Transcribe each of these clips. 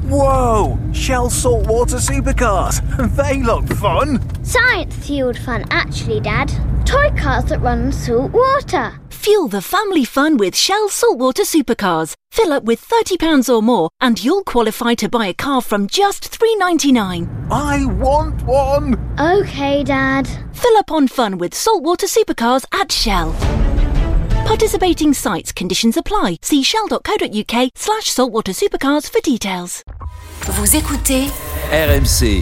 Whoa! Shell saltwater supercars. They look fun. Science-fueled fun, actually, Dad. Toy cars that run on salt water. Fuel the family fun with Shell Saltwater Supercars. Fill up with £30 or more and you'll qualify to buy a car from just $3.99. I want one. OK, Dad. Fill up on fun with Saltwater Supercars at Shell. Participating sites, conditions apply. See shell.co.uk/saltwater supercars for details. Vous écoutez RMC.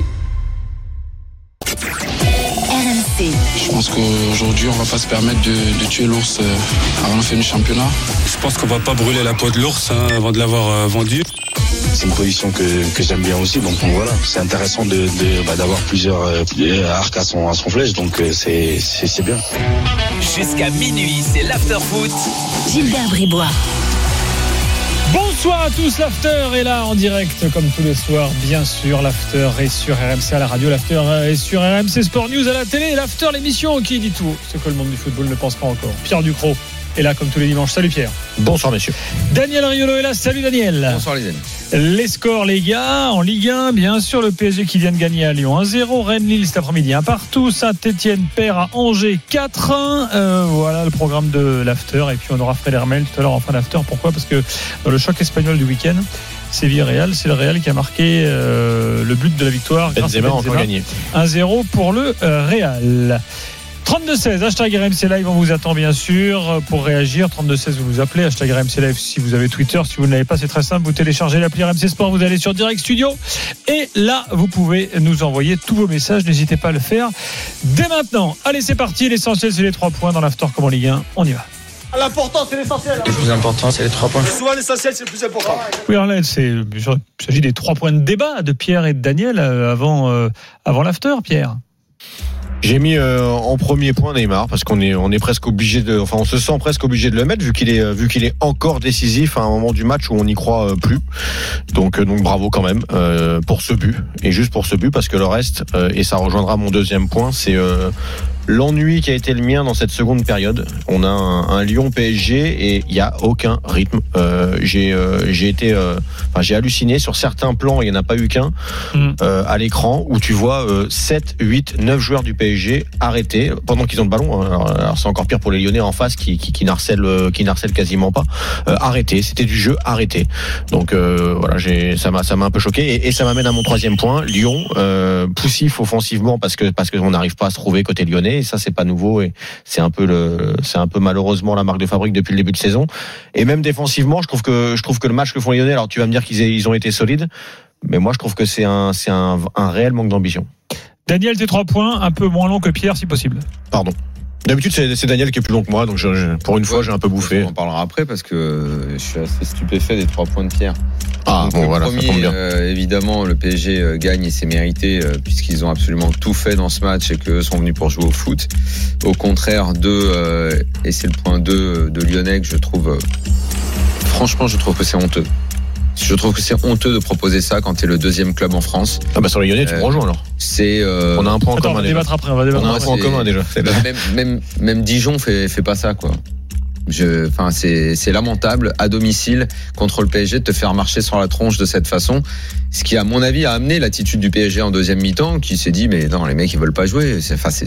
RMC. Je pense qu'aujourd'hui, on va pas se permettre de tuer l'ours avant la fin du championnat. Je pense qu'on va pas brûler la peau de l'ours avant de l'avoir vendu. C'est une position que j'aime bien aussi, donc voilà, c'est intéressant d'avoir plusieurs arcs à son flèche, donc c'est bien. Jusqu'à minuit, c'est l'after-foot. Gilbert Bribois. Bonsoir à tous, l'after est là en direct comme tous les soirs, bien sûr. L'after est sur RMC à la radio, l'after est sur RMC Sport News à la télé, l'after l'émission qui dit tout ce que le monde du football ne pense pas encore. Pierre Ducrot est là comme tous les dimanches. Salut Pierre. Bonsoir messieurs. Daniel Riolo est là. Salut Daniel. Bonsoir les amis. Les scores les gars, en Ligue 1, bien sûr le PSG qui vient de gagner à Lyon 1-0, Rennes-Lille cet après-midi 1 partout, Saint-Etienne perd à Angers 4-1. Voilà le programme de l'after et puis on aura Fred Hermel tout à l'heure en fin d'after. Pourquoi ? Parce que dans le choc espagnol du week-end, Séville-Real, c'est le Real qui a marqué le but de la victoire. Benzema a encore gagné. 1-0 pour le Real. 32-16, hashtag RMC Live, on vous attend bien sûr pour réagir. 32-16, vous nous appelez, hashtag RMC Live si vous avez Twitter. Si vous ne l'avez pas, c'est très simple, vous téléchargez l'appli RMC Sport, vous allez sur Direct Studio et là, vous pouvez nous envoyer tous vos messages. N'hésitez pas à le faire dès maintenant. Allez, c'est parti, l'essentiel c'est les 3 points dans l'after comme en Ligue 1, on y va. L'important, c'est l'essentiel. Le plus important, c'est les 3 points. Souvent, l'essentiel, c'est le plus important. Oui, alors là, il s'agit des 3 points de débat de Pierre et de Daniel avant l'after, Pierre. J'ai mis en premier point Neymar parce qu'on est presque obligé on se sent presque obligé de le mettre vu qu'il est encore décisif à un moment du match où on n'y croit plus. Donc bravo quand même pour ce but et juste pour ce but parce que le reste et ça rejoindra mon deuxième point, c'est l'ennui qui a été le mien dans cette seconde période. On a un Lyon PSG et il y a aucun rythme. J'ai halluciné sur certains plans, il y en a pas eu qu'un à l'écran où tu vois 7, 8, 9 joueurs du PSG arrêtés pendant qu'ils ont le ballon. Alors c'est encore pire pour les Lyonnais en face qui n'harcèlent quasiment pas. Arrêtés, c'était du jeu arrêté. Donc voilà, ça m'a un peu choqué et ça m'amène à mon troisième point. Lyon poussif offensivement parce qu'on n'arrive pas à se trouver côté lyonnais. Et ça c'est pas nouveau et c'est un peu malheureusement la marque de fabrique depuis le début de saison. Et même défensivement, je trouve que le match que font les Lyonnais, alors tu vas me dire qu'ils ont été solides, mais moi je trouve que c'est un réel manque d'ambition. Daniel, tes 3 points, un peu moins long que Pierre si possible. Pardon. D'habitude c'est Daniel qui est plus long que moi, donc pour une fois j'ai un peu bouffé. On en parlera après parce que je suis assez stupéfait des 3 points de Pierre. Ah, donc, bon, voilà, premier, ça tombe bien. Évidemment, le PSG gagne et c'est mérité puisqu'ils ont absolument tout fait dans ce match et qu'eux sont venus pour jouer au foot. Au contraire et c'est le point 2 de Lyonnais que je trouve franchement, je trouve que c'est honteux. Je trouve que c'est honteux de proposer ça quand t'es le deuxième club en France. Ah bah sur les Lyonnais, tu me rejoins alors. On a un point en commun. On va débattre après. On a un point en commun déjà. Même Dijon fait pas ça quoi. C'est lamentable à domicile contre le PSG de te faire marcher sur la tronche de cette façon. Ce qui, à mon avis, a amené l'attitude du PSG en deuxième mi-temps, qui s'est dit mais non, les mecs ils veulent pas jouer.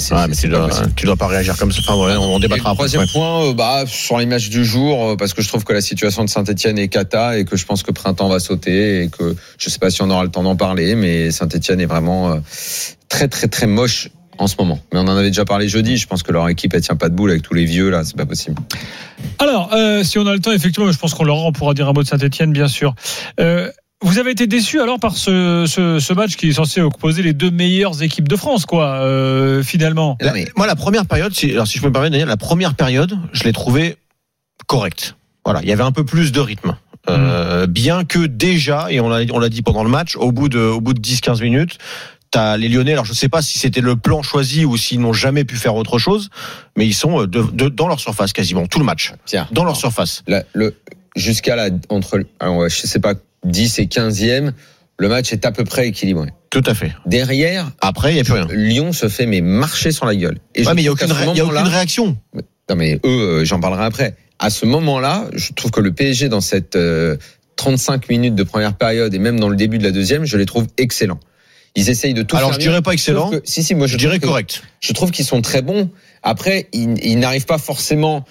Tu dois pas réagir comme ça. Enfin, ouais, on débattra après. Troisième point, sur les matchs du jour, parce que je trouve que la situation de Saint-Etienne est cata et que je pense que Printemps va sauter et que je sais pas si on aura le temps d'en parler, mais Saint-Etienne est vraiment très très très moche en ce moment. Mais on en avait déjà parlé jeudi, je pense que leur équipe elle tient pas debout avec tous les vieux là, c'est pas possible. Alors, si on a le temps, effectivement, je pense on pourra dire un mot de Saint-Etienne, bien sûr. Vous avez été déçu alors par ce match qui est censé opposer les 2 meilleures équipes de France, quoi, finalement. Moi, la première période, si je peux me permettre, Daniel, la première période, je l'ai trouvée correcte. Voilà, il y avait un peu plus de rythme. Bien que déjà, et on l'a dit pendant le match, au bout de 10-15 minutes, t'as les Lyonnais, alors je sais pas si c'était le plan choisi ou s'ils n'ont jamais pu faire autre chose, mais ils sont dans leur surface quasiment, tout le match. Tiens, dans leur surface. Jusqu'à je sais pas, 10 et 15e, le match est à peu près équilibré. Tout à fait. Derrière, après, il n'y a plus rien. Lyon se fait marcher sur la gueule. Et mais il n'y a aucune réaction. Non, mais eux, j'en parlerai après. À ce moment-là, je trouve que le PSG, dans cette 35 minutes de première période et même dans le début de la deuxième, je les trouve excellents. Ils essayent de tout faire. Alors, je dirais pas excellent. Moi, je dirais correct. Je trouve qu'ils sont très bons. Après, ils n'arrivent pas forcément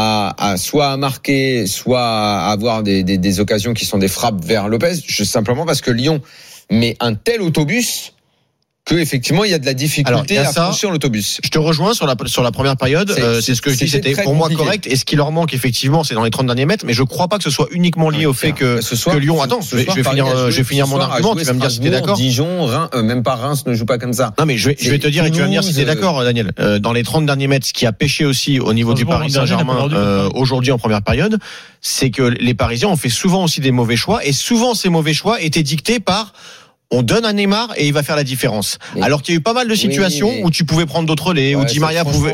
à soit à marquer, soit à avoir des occasions qui sont des frappes vers Lopez, juste simplement parce que Lyon met un tel autobus que effectivement il y a de la difficulté à franchir l'autobus. Je te rejoins sur la première période. C'est ce que je dis, c'était pour moi correct. Et ce qui leur manque effectivement, c'est dans les 30 derniers mètres. Mais je crois pas que ce soit uniquement lié au fait que Lyon. Attends, je vais finir mon argument. Tu vas me dire si t'es d'accord. Dijon, Reims, même pas Reims ne joue pas comme ça. Non mais je vais te dire et tu vas me dire si t'es d'accord, Daniel. Dans les 30 derniers mètres, ce qui a pêché aussi au niveau du Paris Saint-Germain aujourd'hui en première période, c'est que les Parisiens ont fait souvent aussi des mauvais choix et souvent ces mauvais choix étaient dictés par on donne à Neymar et il va faire la différence. Alors qu'il y a eu pas mal de situations où tu pouvais prendre d'autres relais, où Di Maria pouvait.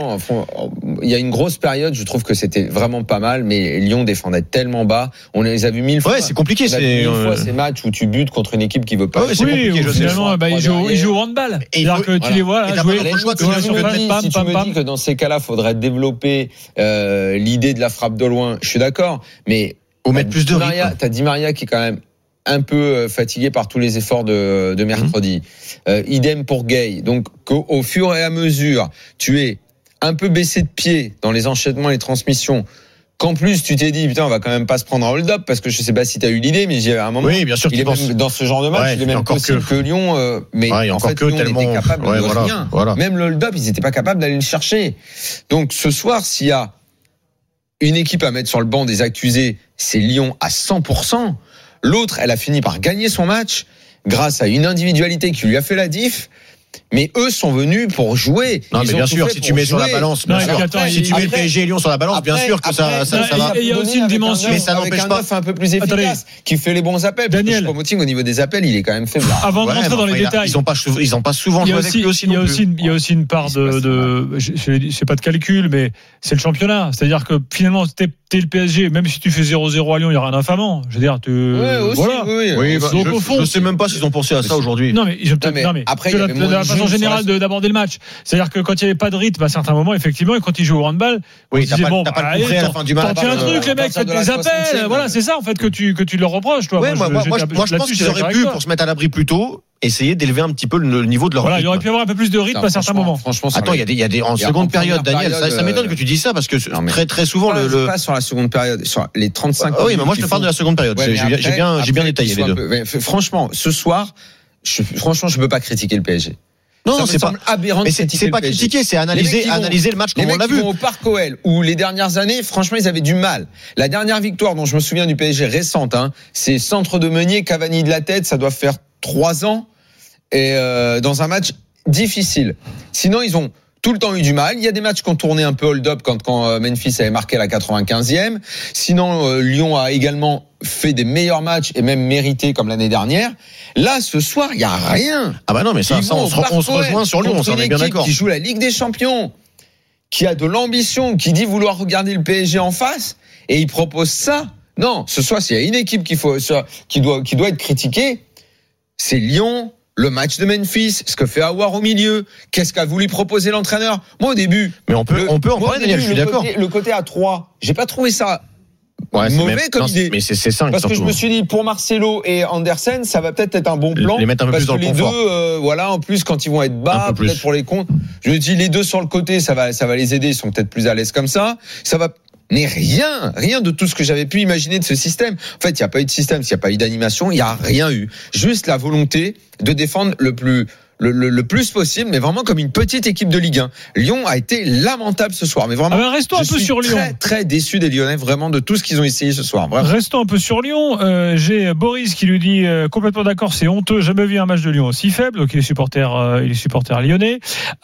Il y a une grosse période, je trouve que c'était vraiment pas mal, mais Lyon défendait tellement bas. On les a vus 1000 fois. Ouais, c'est compliqué. C'est 1000 fois ces matchs où tu butes contre une équipe qui veut pas. Ouais, c'est compliqué. Finalement, ils jouent au handball. C'est-à-dire que tu les vois là jouer. Si tu me dis que dans ces cas-là, faudrait développer l'idée de la frappe de loin, je suis d'accord. Mais ou mettre plus de rythme. T'as Di Maria qui est quand même un peu fatigué par tous les efforts de mercredi. Idem pour Gay. Donc, au fur et à mesure, tu es un peu baissé de pied dans les enchaînements et les transmissions. Qu'en plus, tu t'es dit, putain, on va quand même pas se prendre un hold-up, parce que je sais pas si t'as eu l'idée, mais à un moment. Oui, bien sûr, il est même, dans ce genre de match, il est même possible que Lyon, mais en fait, Lyon était capable de rien. Voilà. Même le hold-up, ils étaient pas capables d'aller le chercher. Donc, ce soir, s'il y a une équipe à mettre sur le banc des accusés, c'est Lyon à 100%. L'autre, elle a fini par gagner son match grâce à une individualité qui lui a fait la diff. Mais eux sont venus pour jouer. Non, mais bien sûr, si tu mets sur la balance, bien sûr. Si tu mets le PSG et Lyon sur la balance, bien sûr que ça va. Et il y a aussi une dimension. Mais ça n'empêche pas. Un peu plus efficace, qui fait les bons appels. Daniel, Choupo-Moting, au niveau des appels, il est quand même faible. Avant de rentrer dans les détails. Ils ont pas souvent joué avec lui aussi. Il y a aussi une part c'est pas de calcul, mais c'est le championnat. C'est-à-dire que finalement, t'es le PSG, même si tu fais 0-0 à Lyon, il y aura un infamant. Je veux dire, voilà. Oui, je sais même pas s'ils ont pensé à ça aujourd'hui. Non, mais après, la façon générale d'aborder le match. C'est-à-dire que quand il n'y avait pas de rythme à certains moments, effectivement, et quand ils jouent au handball, oui, t'as pas compris à la fin du match. T'as un truc, les mecs, faites des appels. Voilà, c'est ça, en fait, que tu leur reproches, toi. Ouais, moi, je pense qu'ils auraient pu, pour se mettre à l'abri plus tôt, essayer d'élever un petit peu le niveau de leur rythme. Il aurait pu avoir un peu plus de rythme à certains moments. Franchement, attends, il y a des en seconde période, Daniel, ça m'étonne que tu dis ça parce que très souvent pas sur la seconde période, sur les 35. Oui, mais moi je te parle de la seconde période. J'ai bien détaillé les deux. Franchement, ce soir, je peux pas critiquer le PSG. Non, c'est pas aberrant. Mais c'est pas critiquer, c'est analyser le match comme on l'a vu. Au Parc OL, où les dernières années, franchement, ils avaient du mal. La dernière victoire dont je me souviens du PSG récente, c'est centre de Meunier, Cavani de la tête, ça doit faire 3 ans, et dans un match difficile. Sinon, ils ont tout le temps eu du mal. Il y a des matchs qui ont tourné un peu hold-up quand Memphis avait marqué la 95e. Sinon, Lyon a également fait des meilleurs matchs et même mérité comme l'année dernière. Là, ce soir, il n'y a rien. Ah bah non, mais ça on se rejoint sur Lyon, on est bien d'accord. Qui joue la Ligue des Champions, qui a de l'ambition, qui dit vouloir regarder le PSG en face, et il propose ça. Non, ce soir, s'il y a une équipe qui doit être critiquée, c'est Lyon. Le match de Memphis, ce que fait Aouar au milieu, qu'est-ce qu'a voulu proposer l'entraîneur. Moi au début, mais on peut en parler, Daniel, je suis d'accord. Le côté à 3, j'ai pas trouvé ça mauvais comme idée. Mais c'est 5 parce que je me suis dit pour Marcelo et Andersen, ça va peut-être être un bon plan. Les mettre un peu parce plus dans que le les confort. deux, en plus quand ils vont être bas, peut-être pour les comptes. Je me dis les deux sur le côté, ça va les aider. Ils sont peut-être plus à l'aise comme ça. Ça va. Mais rien de tout ce que j'avais pu imaginer de ce système. En fait, il n'y a pas eu de système, s'il n'y a pas eu d'animation, il n'y a rien eu. Juste la volonté de défendre le plus possible, mais vraiment comme une petite équipe de Ligue 1. Lyon a été lamentable ce soir, mais vraiment. Restons un peu sur Lyon. Très très déçu des Lyonnais, vraiment de tout ce qu'ils ont essayé ce soir. Vraiment. Restons un peu sur Lyon. J'ai Boris qui lui dit complètement d'accord, c'est honteux. Jamais vu un match de Lyon aussi faible. Donc il est supporter lyonnais.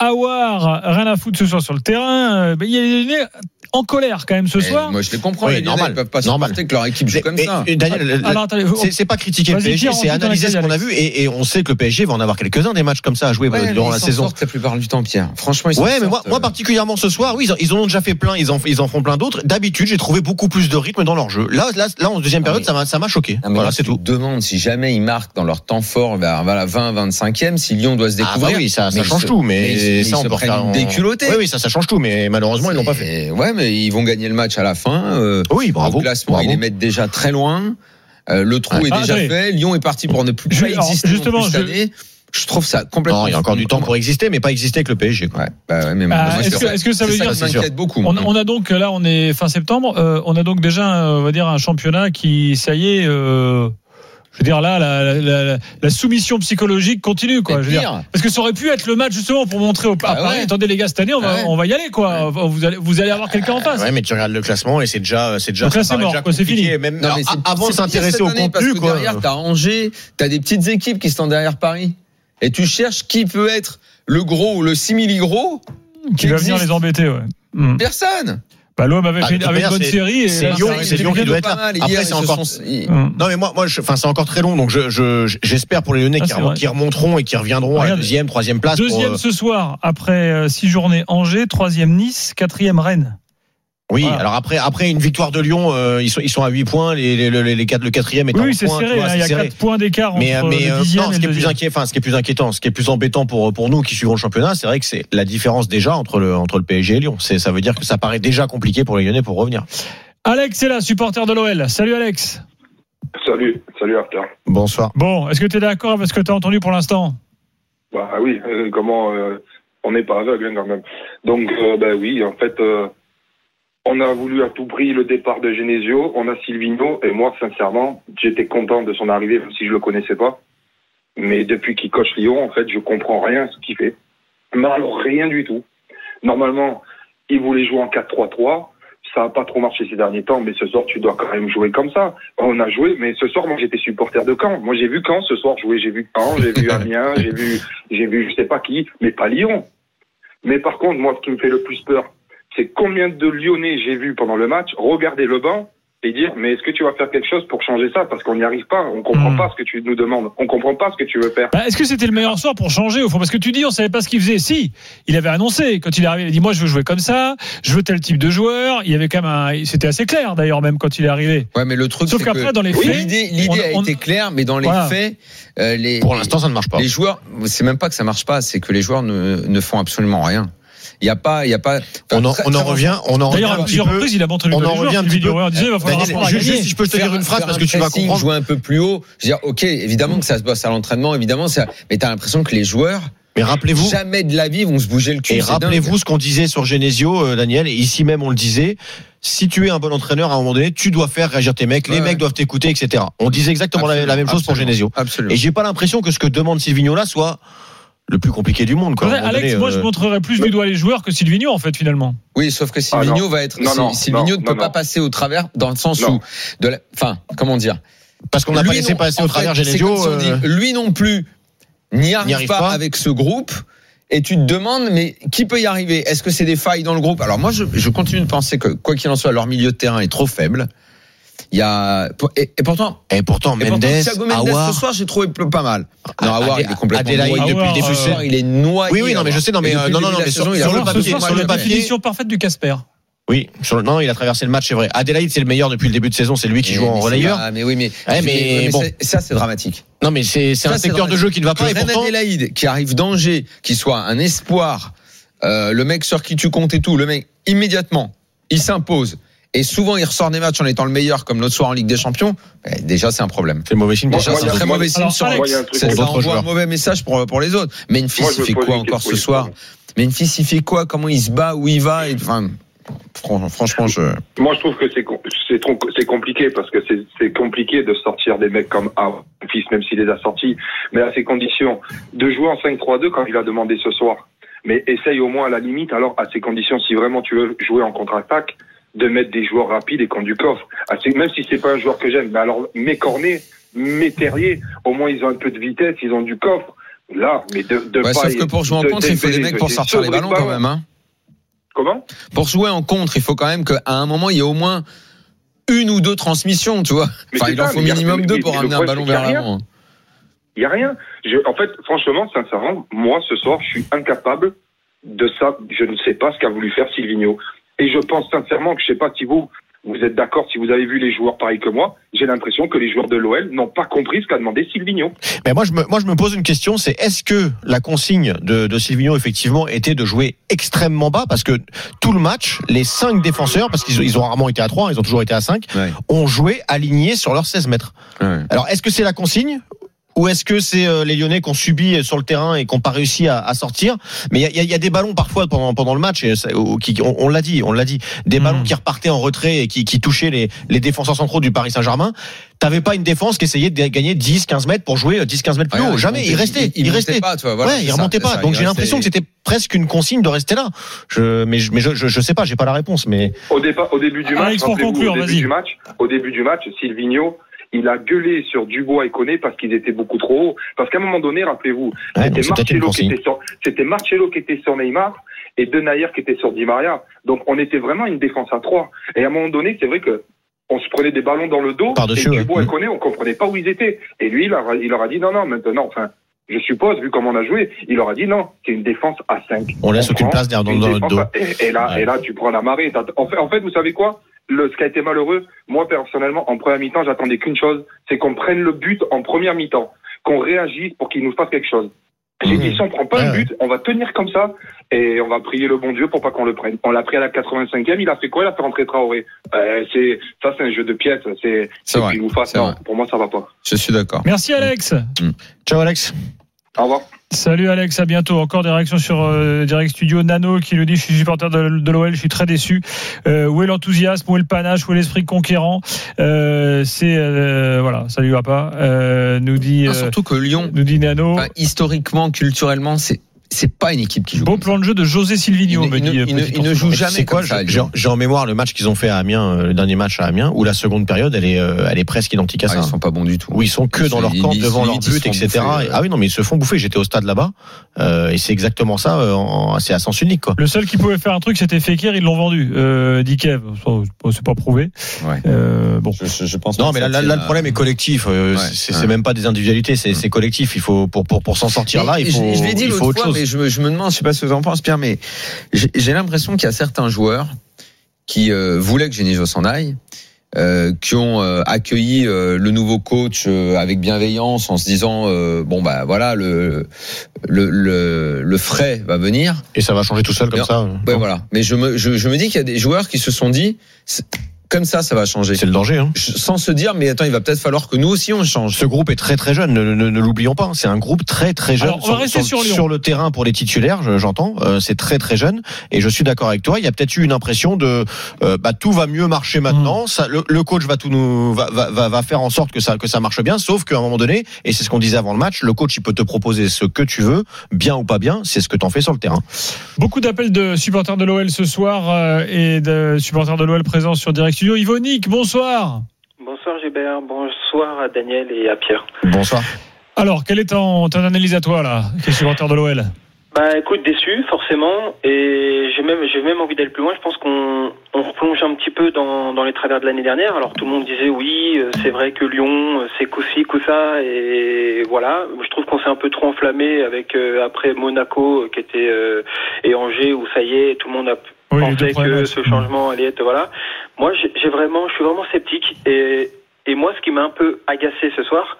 Aouar, rien à foutre ce soir sur le terrain. Il y a les Lyonnais en colère quand même ce soir. Moi je les comprends, les Lyonnais ne peuvent pas supporter que leur équipe joue comme ça. Daniel, c'est pas critiquer le PSG, c'est analyser ce qu'on a vu et on sait que le PSG va en avoir quelques-uns des matchs comme ça à jouer durant la saison. Ils sortent la plupart du temps, Pierre. Franchement, mais moi particulièrement ce soir, oui, ils en ont déjà fait plein, ils en font plein d'autres. D'habitude, j'ai trouvé beaucoup plus de rythme dans leur jeu. Là en deuxième période, ça m'a choqué. Voilà, c'est tout. Demande si jamais ils marquent dans leur temps fort vers 20-25e, si Lyon doit se découvrir. Oui, ça change tout, mais ça on peut faire déculotté. Oui, ça change tout, mais malheureusement ils l'ont pas fait. Ouais, mais ils vont gagner le match à la fin. Oui, bravo. Au classement, ils les mettent déjà très loin. Le trou est déjà fait. Lyon est parti pour ne plus pas exister justement, cette année. Je trouve ça complètement. Non, il y a encore du temps pour exister, mais pas exister avec le PSG. Quoi. Mais est-ce que ça veut dire ça m'inquiète beaucoup. On a donc là, on est fin septembre. On a donc déjà, on va dire, un championnat qui, ça y est. Je veux dire là, la soumission psychologique continue, quoi. Je veux dire, parce que ça aurait pu être le match justement pour montrer attendez les gars, cette année on va y aller, quoi. Vous allez avoir quelqu'un en face. Ouais, mais tu regardes le classement et c'est déjà donc là, c'est mort, quoi, c'est fini. Même avant de s'intéresser au contenu, parce que quoi. derrière, t'as Angers, t'as des petites équipes qui sont derrière Paris, et tu cherches qui peut être le gros ou le simili-gros qui va venir les embêter, ouais. Personne. L'OM avait fait une bonne série et c'est Lyon qui doit être là. Après c'est encore non mais moi c'est encore très long, donc j'espère pour les Lyonnais qui remonteront et qui reviendront à la deuxième, troisième place. Deuxième ce soir après 6 journées Angers, troisième Nice, quatrième Rennes. Oui, alors après une victoire de Lyon, ils sont à 8 points, le quatrième est en point. Oui, c'est serré, il y a 4 points d'écart entre le dixième et le deuxième. Ce qui est plus inquiétant, ce qui est plus embêtant pour nous qui suivons le championnat, c'est vrai que c'est la différence déjà entre le PSG et Lyon. Ça veut dire que ça paraît déjà compliqué pour les Lyonnais pour revenir. Alex est là, supporter de l'OL. Salut Alex. Salut Arthur. Bonsoir. Bon, est-ce que tu es d'accord avec ce que tu as entendu pour l'instant ? Bah oui, comment on n'est pas aveugle quand même. Donc oui, en fait on a voulu à tout prix le départ de Genesio, on a Silvino, et moi, sincèrement, j'étais content de son arrivée, même si je le connaissais pas. Mais depuis qu'il coach Lyon, en fait, je comprends rien à ce qu'il fait. Mais alors, rien du tout. Normalement, il voulait jouer en 4-3-3. Ça n'a pas trop marché ces derniers temps, mais ce soir, tu dois quand même jouer comme ça. On a joué, mais ce soir, moi, j'étais supporter de Caen. Moi, j'ai vu Caen ce soir jouer. J'ai vu Caen, j'ai vu Amiens, j'ai vu je sais pas qui, mais pas Lyon. Mais par contre, moi, ce qui me fait le plus peur, c'est combien de Lyonnais j'ai vu pendant le match regarder le banc et dire mais est-ce que tu vas faire quelque chose pour changer ça, parce qu'on n'y arrive pas, on comprend pas ce que tu nous demandes, on comprend pas ce que tu veux faire. Est-ce que c'était le meilleur soir pour changer au fond, parce que tu dis on savait pas ce qu'il faisait. Si, il avait annoncé quand il est arrivé, il a dit moi je veux jouer comme ça, je veux tel type de joueur. Il y avait quand même c'était assez clair d'ailleurs même quand il est arrivé. Ouais, mais le truc sauf qu'après dans les faits, l'idée a été claire, mais dans les faits pour l'instant ça ne marche pas. Les joueurs, c'est même pas que ça marche pas, c'est que les joueurs ne font absolument rien. Il y a pas. On en revient. D'ailleurs, à plusieurs reprises, il a montré on en revient un petit peu. Il va falloir juste si je peux te dire une phrase parce que tu vas comprendre. Jouer un peu plus haut. Je veux dire, ok, évidemment que ça se bosse à l'entraînement, évidemment, mais t'as l'impression que les joueurs. Mais rappelez-vous, jamais de la vie vont se bouger le cul. Et rappelez-vous ce qu'on disait sur Genesio, Daniel, et ici même on le disait. Si tu es un bon entraîneur, à un moment donné, tu dois faire réagir tes mecs. Les mecs doivent t'écouter, etc. On disait exactement la même chose pour Genesio. Absolument. Et j'ai pas l'impression que ce que demande Silvino là soit le plus compliqué du monde, quoi. Alex, moi je montrerais plus du doigt les joueurs que Silvino en fait finalement. Oui, sauf que Silvino va être. Silvino ne peut pas passer au travers dans le sens où comment dire. Parce qu'on n'a pas laissé passer au travers Genesio. Lui non plus n'y arrive pas avec ce groupe. Et tu te demandes, mais qui peut y arriver ? Est-ce que c'est des failles dans le groupe ? Alors moi, je continue de penser que quoi qu'il en soit, leur milieu de terrain est trop faible. Il y a et pourtant Mendes, Thiago Mendes Aouar, ce soir j'ai trouvé pas mal. Non, Aouar il est complètement noyé depuis le début. Ce soir il est noyé. Oui non mais je sais mais sur le papier finition parfaite du Casper. Oui, il a traversé le match, c'est vrai. Adélaïde, c'est le meilleur depuis le début de saison, c'est lui qui joue en relayeur. Mais ça c'est dramatique. Non mais c'est un secteur de jeu qui ne va pas. Et pourtant Adélaïde qui arrive d'Angers, qui soit un espoir, le mec sur qui tu comptes et tout, le mec immédiatement, il s'impose. Et souvent, il ressort des matchs en étant le meilleur, comme l'autre soir en Ligue des Champions. Déjà, c'est un problème. C'est mauvais signe. Déjà, c'est un très mauvais signe. Ça envoie un mauvais message pour les autres. Memphis, il fait quoi encore ce soir ? Memphis, il fait quoi ? Comment il se bat ? Où il va ? Enfin, franchement, Moi, je trouve que c'est compliqué parce que c'est compliqué de sortir des mecs comme Memphis, même s'il les a sortis. Mais à ces conditions, de jouer en 5-3-2 quand il a demandé ce soir. Mais essaye au moins à la limite, alors à ces conditions, si vraiment tu veux jouer en contre-attaque, de mettre des joueurs rapides et qui ont du coffre. Même si c'est pas un joueur que j'aime, mais alors mes Cornet, mes Terrier, au moins ils ont un peu de vitesse, ils ont du coffre. Là, mais sauf que pour jouer en contre, il faut des mecs pour sortir les ballons quand même. Hein. Comment ? Pour jouer en contre, il faut quand même qu'à un moment il y ait au moins une ou deux transmissions, tu vois. Enfin, il en faut minimum deux pour ramener un ballon vers l'avant. Il y a rien. En fait, franchement, sincèrement, moi ce soir, je suis incapable de ça. Je ne sais pas ce qu'a voulu faire Silvino. Et je pense sincèrement que, je sais pas si vous Vous êtes d'accord, si vous avez vu les joueurs pareils que moi, j'ai l'impression que les joueurs de l'OL n'ont pas compris ce qu'a demandé Silvinho. Mais moi je me pose une question, c'est est-ce que la consigne de Silvinho effectivement était de jouer extrêmement bas, parce que tout le match, les 5 défenseurs, parce qu'ils ont rarement été à 3, ils ont toujours été à 5, ont joué alignés sur leurs 16 mètres. Ouais. Alors est-ce que c'est la consigne ? Ou est-ce que c'est les Lyonnais qui ont subi sur le terrain et qui n'ont pas réussi à sortir ? Mais il y a des ballons parfois pendant le match, on l'a dit, des ballons qui repartaient en retrait et qui touchaient les défenseurs centraux du Paris Saint-Germain. T'avais pas une défense qui essayait de gagner 10-15 mètres pour jouer 10-15 mètres plus haut. Jamais, il restait. Il restait pas, tu vois, voilà, il remontait pas. Donc j'ai l'impression que c'était presque une consigne de rester là. Mais je sais pas, j'ai pas la réponse. Mais au début du match, au début du match, Silvinho, il a gueulé sur Dubois et Koné parce qu'ils étaient beaucoup trop hauts. Parce qu'à un moment donné, rappelez-vous, c'était Marcelo qui était sur Neymar et Denayer qui était sur Di Maria. Donc on était vraiment une défense à 3. Et à un moment donné, c'est vrai que on se prenait des ballons dans le dos et Dubois et Koné, on comprenait pas où ils étaient. Et lui, il leur a dit non, maintenant, enfin, je suppose, vu comment on a joué, il leur a dit non, c'est une défense à 5. On laisse aucune place derrière dans le dos. Et là, tu prends la marée. En fait, vous savez quoi? Ce qui a été malheureux, moi personnellement, en première mi-temps, j'attendais qu'une chose, c'est qu'on prenne le but en première mi-temps, qu'on réagisse pour qu'il nous fasse quelque chose. J'ai dit, si on prend pas le but, on va tenir comme ça et on va prier le bon Dieu pour pas qu'on le prenne. On l'a pris à la 85e, il a fait quoi? Il a fait rentrer Traoré. C'est un jeu de pièces. C'est qu'il nous fasse. Non, pour moi, ça va pas. Je suis d'accord. Merci Alex. Ciao Alex. Au revoir. Salut Alex, à bientôt. Encore des réactions sur Direct Studio. Nano qui nous dit: je suis supporter de l'OL, je suis très déçu. Où est l'enthousiasme, où est le panache, où est l'esprit conquérant? Voilà, ça lui va pas. Nous dit. Surtout que Lyon, nous dit Nano. Historiquement, culturellement, c'est pas une équipe qui joue. Beau plan de jeu de José Silvinho, me dit. Il ne joue jamais comme ça. J'ai en mémoire le match qu'ils ont fait à Amiens, le dernier match à Amiens, où la seconde période, elle est presque identique à ça. Ils sont pas bons du tout. Où ils sont que dans leur camp, devant leur but, etc. Ah oui, non, mais ils se font bouffer. J'étais au stade là-bas, et c'est exactement ça. C'est à sens unique, quoi. Le seul qui pouvait faire un truc, c'était Fekir. Ils l'ont vendu. Dit Kev, c'est pas prouvé. Ouais. Bon. Je pense. Non, mais là, le problème est collectif. C'est même pas des individualités, c'est collectif. Il faut pour s'en sortir là, il faut autre chose. Mais je me demande, je sais pas ce que vous en pensez, Pierre, mais j'ai l'impression qu'il y a certains joueurs qui voulaient que Genesio s'en aille, qui ont accueilli le nouveau coach avec bienveillance en se disant voilà, le frais va venir et ça va changer tout seul comme ça. Ouais, voilà. Mais je me dis qu'il y a des joueurs qui se sont dit comme ça va changer. C'est le danger, hein. Sans se dire, mais attends, il va peut-être falloir que nous aussi on change. Ce groupe est très très jeune, ne l'oublions pas. C'est un groupe très très jeune. Alors, on va rester sur le terrain pour les titulaires, j'entends. C'est très très jeune. Et je suis d'accord avec toi. Il y a peut-être eu une impression de, tout va mieux marcher maintenant. Ça, le coach va faire en sorte que ça marche bien. Sauf qu'à un moment donné, et c'est ce qu'on disait avant le match, le coach il peut te proposer ce que tu veux, bien ou pas bien. C'est ce que t'en fais sur le terrain. Beaucoup d'appels de supporters de l'OL ce soir et de supporters de l'OL présents sur Direct Studio. Yvonique, bonsoir. Bonsoir Gilbert, bonsoir à Daniel et à Pierre. Bonsoir. Alors, quelle est ton analyse à toi là, qui est supporter de l'OL? Écoute, déçu forcément, et j'ai même envie d'aller plus loin. Je pense qu'on replonge un petit peu dans les travers de l'année dernière. Alors tout le monde disait oui, c'est vrai que Lyon, c'est coup-ci, coup-ça, et voilà. Je trouve qu'on s'est un peu trop enflammé avec après Monaco qui était et Angers où ça y est, tout le monde a pensé que ce changement allait être voilà. Moi, je suis vraiment sceptique, et moi, ce qui m'a un peu agacé ce soir,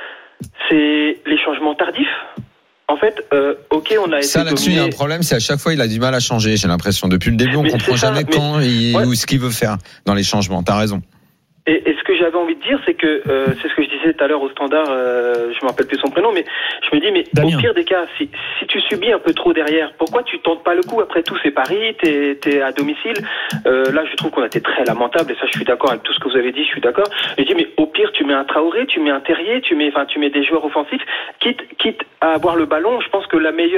c'est les changements tardifs. En fait, on a été ça là-dessus, il y a un problème, c'est à chaque fois il a du mal à changer. J'ai l'impression depuis le début, on comprend jamais quand ou ce qu'il veut faire dans les changements. T'as raison. Et ce que j'avais envie de dire, c'est que c'est ce que je disais tout à l'heure au standard. Je me rappelle plus son prénom, mais je me dis, mais Damien. Au pire des cas, si tu subis un peu trop derrière, pourquoi tu tentes pas le coup? Après tout, c'est Paris, t'es à domicile. Là, je trouve qu'on a été très lamentable, et ça, je suis d'accord avec tout ce que vous avez dit. Je suis d'accord. Je dis, mais au pire, tu mets un Traoré, tu mets un Terrier, tu mets des joueurs offensifs, quitte à avoir le ballon. Je pense que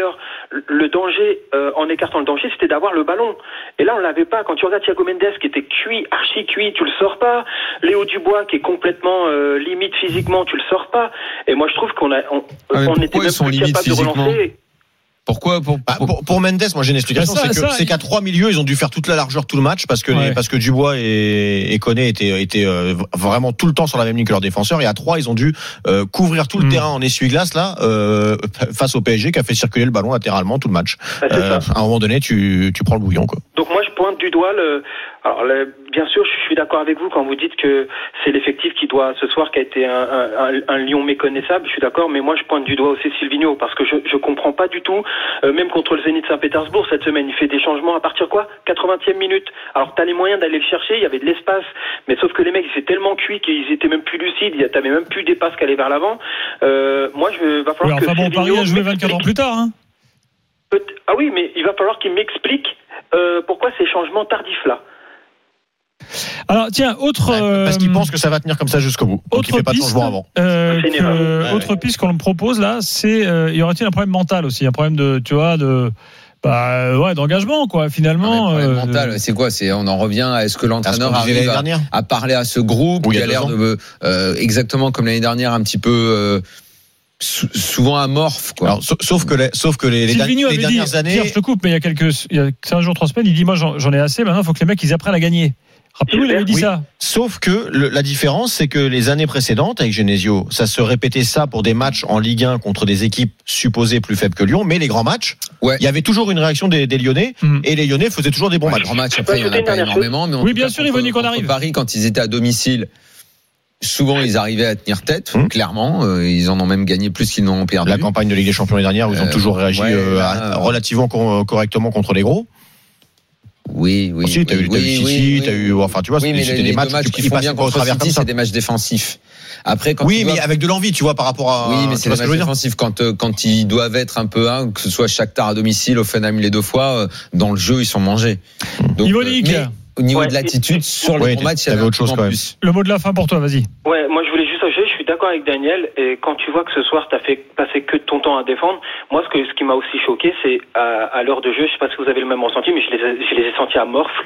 le danger en écartant le danger, c'était d'avoir le ballon. Et là, on l'avait pas. Quand tu regardes Thiago Mendes qui était cuit, archi cuit, tu le sors pas. Léo Dubois qui est complètement limite physiquement, tu le sors pas. Et moi je trouve qu'on était même plus capable de relancer. Pourquoi pour Mendes, moi j'ai une explication, c'est qu'à 3 milieux, ils ont dû faire toute la largeur tout le match parce que Dubois et Koné étaient vraiment tout le temps sur la même ligne que leurs défenseurs, et à 3 ils ont dû couvrir tout le terrain en essuie-glace là face au PSG qui a fait circuler le ballon latéralement tout le match. À un moment donné, tu prends le bouillon, quoi. Donc moi je pointe du doigt bien sûr, je suis d'accord avec vous quand vous dites que c'est l'effectif qui a été un Lyon méconnaissable. Je suis d'accord, mais moi je pointe du doigt aussi Silvinho parce que je comprends pas du tout. Même contre le Zénith Saint-Pétersbourg cette semaine, il fait des changements à partir 80e minute. Alors t'as les moyens d'aller le chercher, il y avait de l'espace, mais sauf que les mecs ils étaient tellement cuits qu'ils étaient même plus lucides. T'avais même plus des passes qui allaient vers l'avant. Moi va falloir que Silvinho Paris a joué 24 ans plus tard. Hein. Ah oui, mais il va falloir qu'il m'explique pourquoi ces changements tardifs là. Alors tiens, parce qu'il pense que ça va tenir comme ça jusqu'au bout. Donc il fait pas de changement avant. Autre piste qu'on me propose là, c'est y aurait-il un problème mental aussi, un problème d'engagement quoi finalement. Mental, c'est quoi ? On en revient à est-ce que l'entraîneur arrive à parler à ce groupe qui a l'air de exactement comme l'année dernière un petit peu souvent amorphe quoi. Alors, sauf que les dernières années. Pierre, je te coupe, mais il y a 15 jours, 3 semaines, il dit moi j'en ai assez. Maintenant, il faut que les mecs ils apprennent à gagner. Rappelez-vous, il avait dit ça. Sauf que la différence, c'est que les années précédentes, avec Genesio, ça se répétait ça pour des matchs en Ligue 1 contre des équipes supposées plus faibles que Lyon, mais les grands matchs, il y avait toujours une réaction des Lyonnais, et les Lyonnais faisaient toujours des bons matchs. Les grands matchs, après, il n'y en a pas énormément, mais oui, bien sûr, il venait qu'on arrive. Paris, quand ils étaient à domicile, souvent ils arrivaient à tenir tête, clairement, ils en ont même gagné plus qu'ils n'en ont perdu. La campagne de Ligue des Champions l'année dernière, où ils ont toujours réagi relativement correctement contre les gros. Oui. Aussi, t'as eu City, t'as eu, enfin, tu vois, c'était des matchs qui font bien contre City, c'est des matchs défensifs. Après, mais avec de l'envie, tu vois, par rapport à. Oui, mais c'est des matchs défensifs quand ils doivent être un peu que ce soit Shakhtar à domicile, Hoffenheim les 2 fois, dans le jeu, ils sont mangés. Donc, au niveau de l'attitude sur les gros matchs, il y avait autre chose quand même. Le mot de la fin pour toi, vas-y. Ouais, moi je voulais juste ajouter, je suis d'accord avec Daniel, et quand tu vois que ce soir t'as fait passer que ton temps à défendre, moi ce qui m'a aussi choqué, c'est à l'heure de jeu, je sais pas si vous avez le même ressenti, mais je les ai sentis amorphes,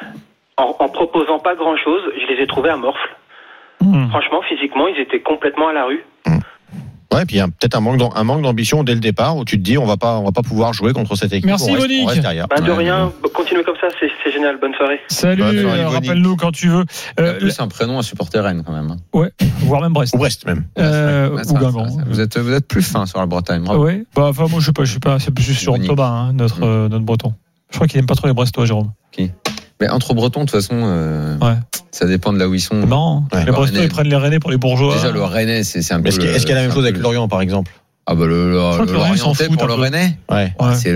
en proposant pas grand chose, je les ai trouvés amorphes. Franchement, physiquement, ils étaient complètement à la rue. Ouais, puis il y a peut-être un manque d'ambition dès le départ où tu te dis on va pas pouvoir jouer contre cette équipe. Merci Monique. On reste derrière. De rien, continuez comme ça, c'est génial. Bonne soirée. Salut, rappelle-nous quand tu veux. Plus un prénom à supporter Rennes quand même. Ouais, voire même Brest. Ou Brest même. Ou Guingamp. Vous êtes plus fin sur la Bretagne. Ouais. Enfin moi je sais pas, c'est plus sur Thomas, notre breton. Je crois qu'il aime pas trop les Brestois, Jérôme. Qui ? Mais entre Bretons, de toute façon, ça dépend de là où ils sont. Non, les Brestois, ils prennent les Rennais pour les bourgeois. Déjà, le Rennais, c'est un peu. Est-ce qu'il y a la même chose avec Lorient, par exemple ? Ah, bah, le Lorientais pour le Rennais ? Ouais. C'est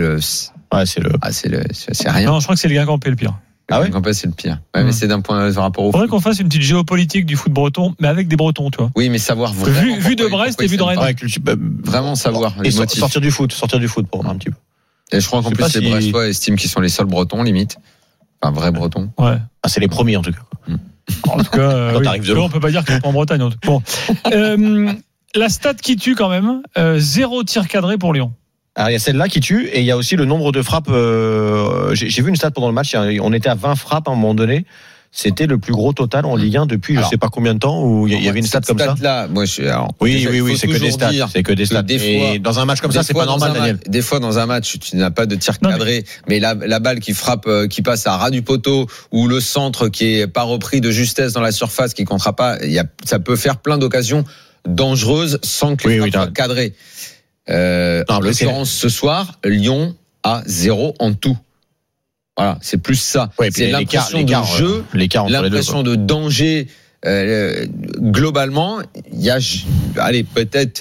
rien. Non, je crois que c'est le Guingampais le pire. Ah ouais ? Le Guingampais, c'est le pire. Ouais, mais c'est d'un point par rapport au foot. Faudrait qu'on fasse une petite géopolitique du foot breton, mais avec des Bretons, tu vois. Oui, mais savoir vraiment. Vu de Brest et vu de Rennes. Vraiment savoir. Et sortir du foot pour un petit peu. Et je crois qu'en plus, les Brestois estiment qu'ils sont les seuls Bretons, limite. Enfin, vrais Bretons. Ouais. Ah, c'est les premiers, en tout cas. En tout cas, on peut pas dire qu'ils sont en Bretagne. En tout cas. Bon. La stat qui tue quand même, 0 tir cadré pour Lyon. Alors, il y a celle-là qui tue, et il y a aussi le nombre de frappes. J'ai vu une stat pendant le match, on était à 20 frappes à un moment donné. C'était le plus gros total en Ligue 1 depuis je sais pas combien de temps où il y avait une stat comme ça. Là, moi, oui, c'est que des stats. C'est que des stats. Et dans un match comme ça, c'est pas normal, Daniel. Des fois, dans un match, tu n'as pas de tir cadré, mais la balle qui frappe, qui passe à ras du poteau, ou le centre qui est pas repris de justesse dans la surface, qui comptera pas, ça peut faire plein d'occasions dangereuses sans que le soit cadré. En l'occurrence, ce soir, Lyon a 0 en tout. Voilà, c'est plus ça. Ouais, c'est l'impression de jeu, l'impression de danger. Globalement, il y a, peut-être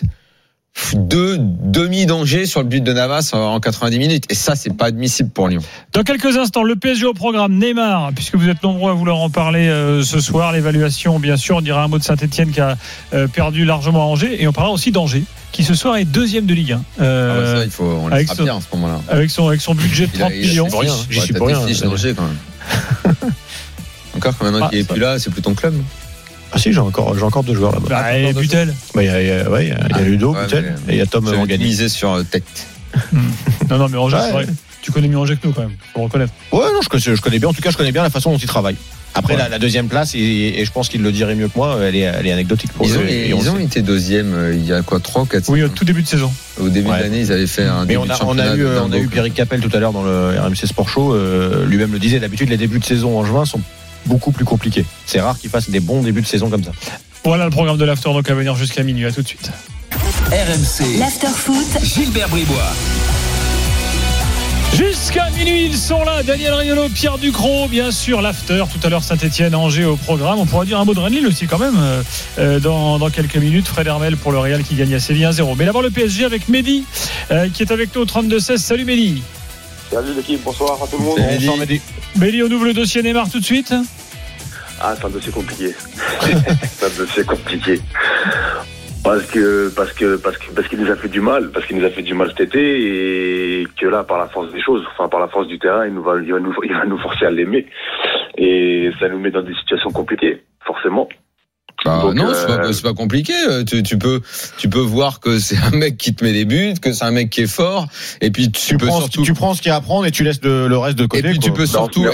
2 demi-dangers sur le but de Navas en 90 minutes. Et ça, c'est pas admissible pour Lyon. Dans quelques instants, le PSG au programme. Neymar, puisque vous êtes nombreux à vouloir en parler ce soir. L'évaluation, bien sûr. On dira un mot de Saint-Etienne qui a perdu largement à Angers. Et on parlera aussi d'Angers, qui ce soir est 2e de Ligue 1. Ça, on le fera bien à ce moment-là. Avec son budget de 30 millions. J'y suis pour rien. D'Angers, quand même. Encore que maintenant qu'il n'est plus là, c'est plus ton club. Ah si, j'ai encore 2 joueurs là-bas. Et Butel. Il y a Ludo, Butel, et il y a Tom Mangani. Misé sur tête. Non, mais Angers, c'est vrai. Tu connais mieux Angers que nous quand même, faut le reconnaître. Ouais, non, je connais bien. En tout cas, je connais bien la façon dont ils travaillent. Après, la 2e place, et je pense qu'il le dirait mieux que moi, elle est anecdotique pour eux. Ils ont été 2e il y a 3 ou 4 Oui, au tout début de saison. Au début de l'année, ils avaient fait un début de championnat. On a eu Pierrick Capel tout à l'heure dans le RMC Sport Show. Lui-même le disait, d'habitude, les débuts de saison en juin sont beaucoup plus compliqués. C'est rare qu'ils fassent des bons débuts de saison comme ça. Voilà le programme de l'After, donc à venir jusqu'à minuit. À tout de suite. RMC. L'After Foot. Gilbert Bribois. Jusqu'à minuit, ils sont là. Daniel Riolo, Pierre Ducrot, bien sûr, l'after. Tout à l'heure, Saint-Etienne, Angers au programme. On pourra dire un mot de Rennes-Lille aussi, quand même, dans quelques minutes. Fred Hermel pour le Real qui gagne à Séville 1-0. Mais d'abord, le PSG avec Mehdi, qui est avec nous au 32-16. Salut Mehdi. Salut l'équipe, bonsoir à tout le monde. Bonsoir Mehdi. Mehdi, on ouvre le dossier Neymar tout de suite. Ah, c'est un dossier compliqué. C'est un dossier compliqué. Parce qu'il nous a fait du mal, cet été, et que là, par la force des choses, enfin par la force du terrain, il va nous forcer à l'aimer, et ça nous met dans des situations compliquées, forcément. Donc, non, c'est pas compliqué. Tu peux voir que c'est un mec qui te met des buts, que c'est un mec qui est fort, et puis tu prends ce qu'il y a à prendre et tu laisses le reste de côté. Et puis tu peux surtout,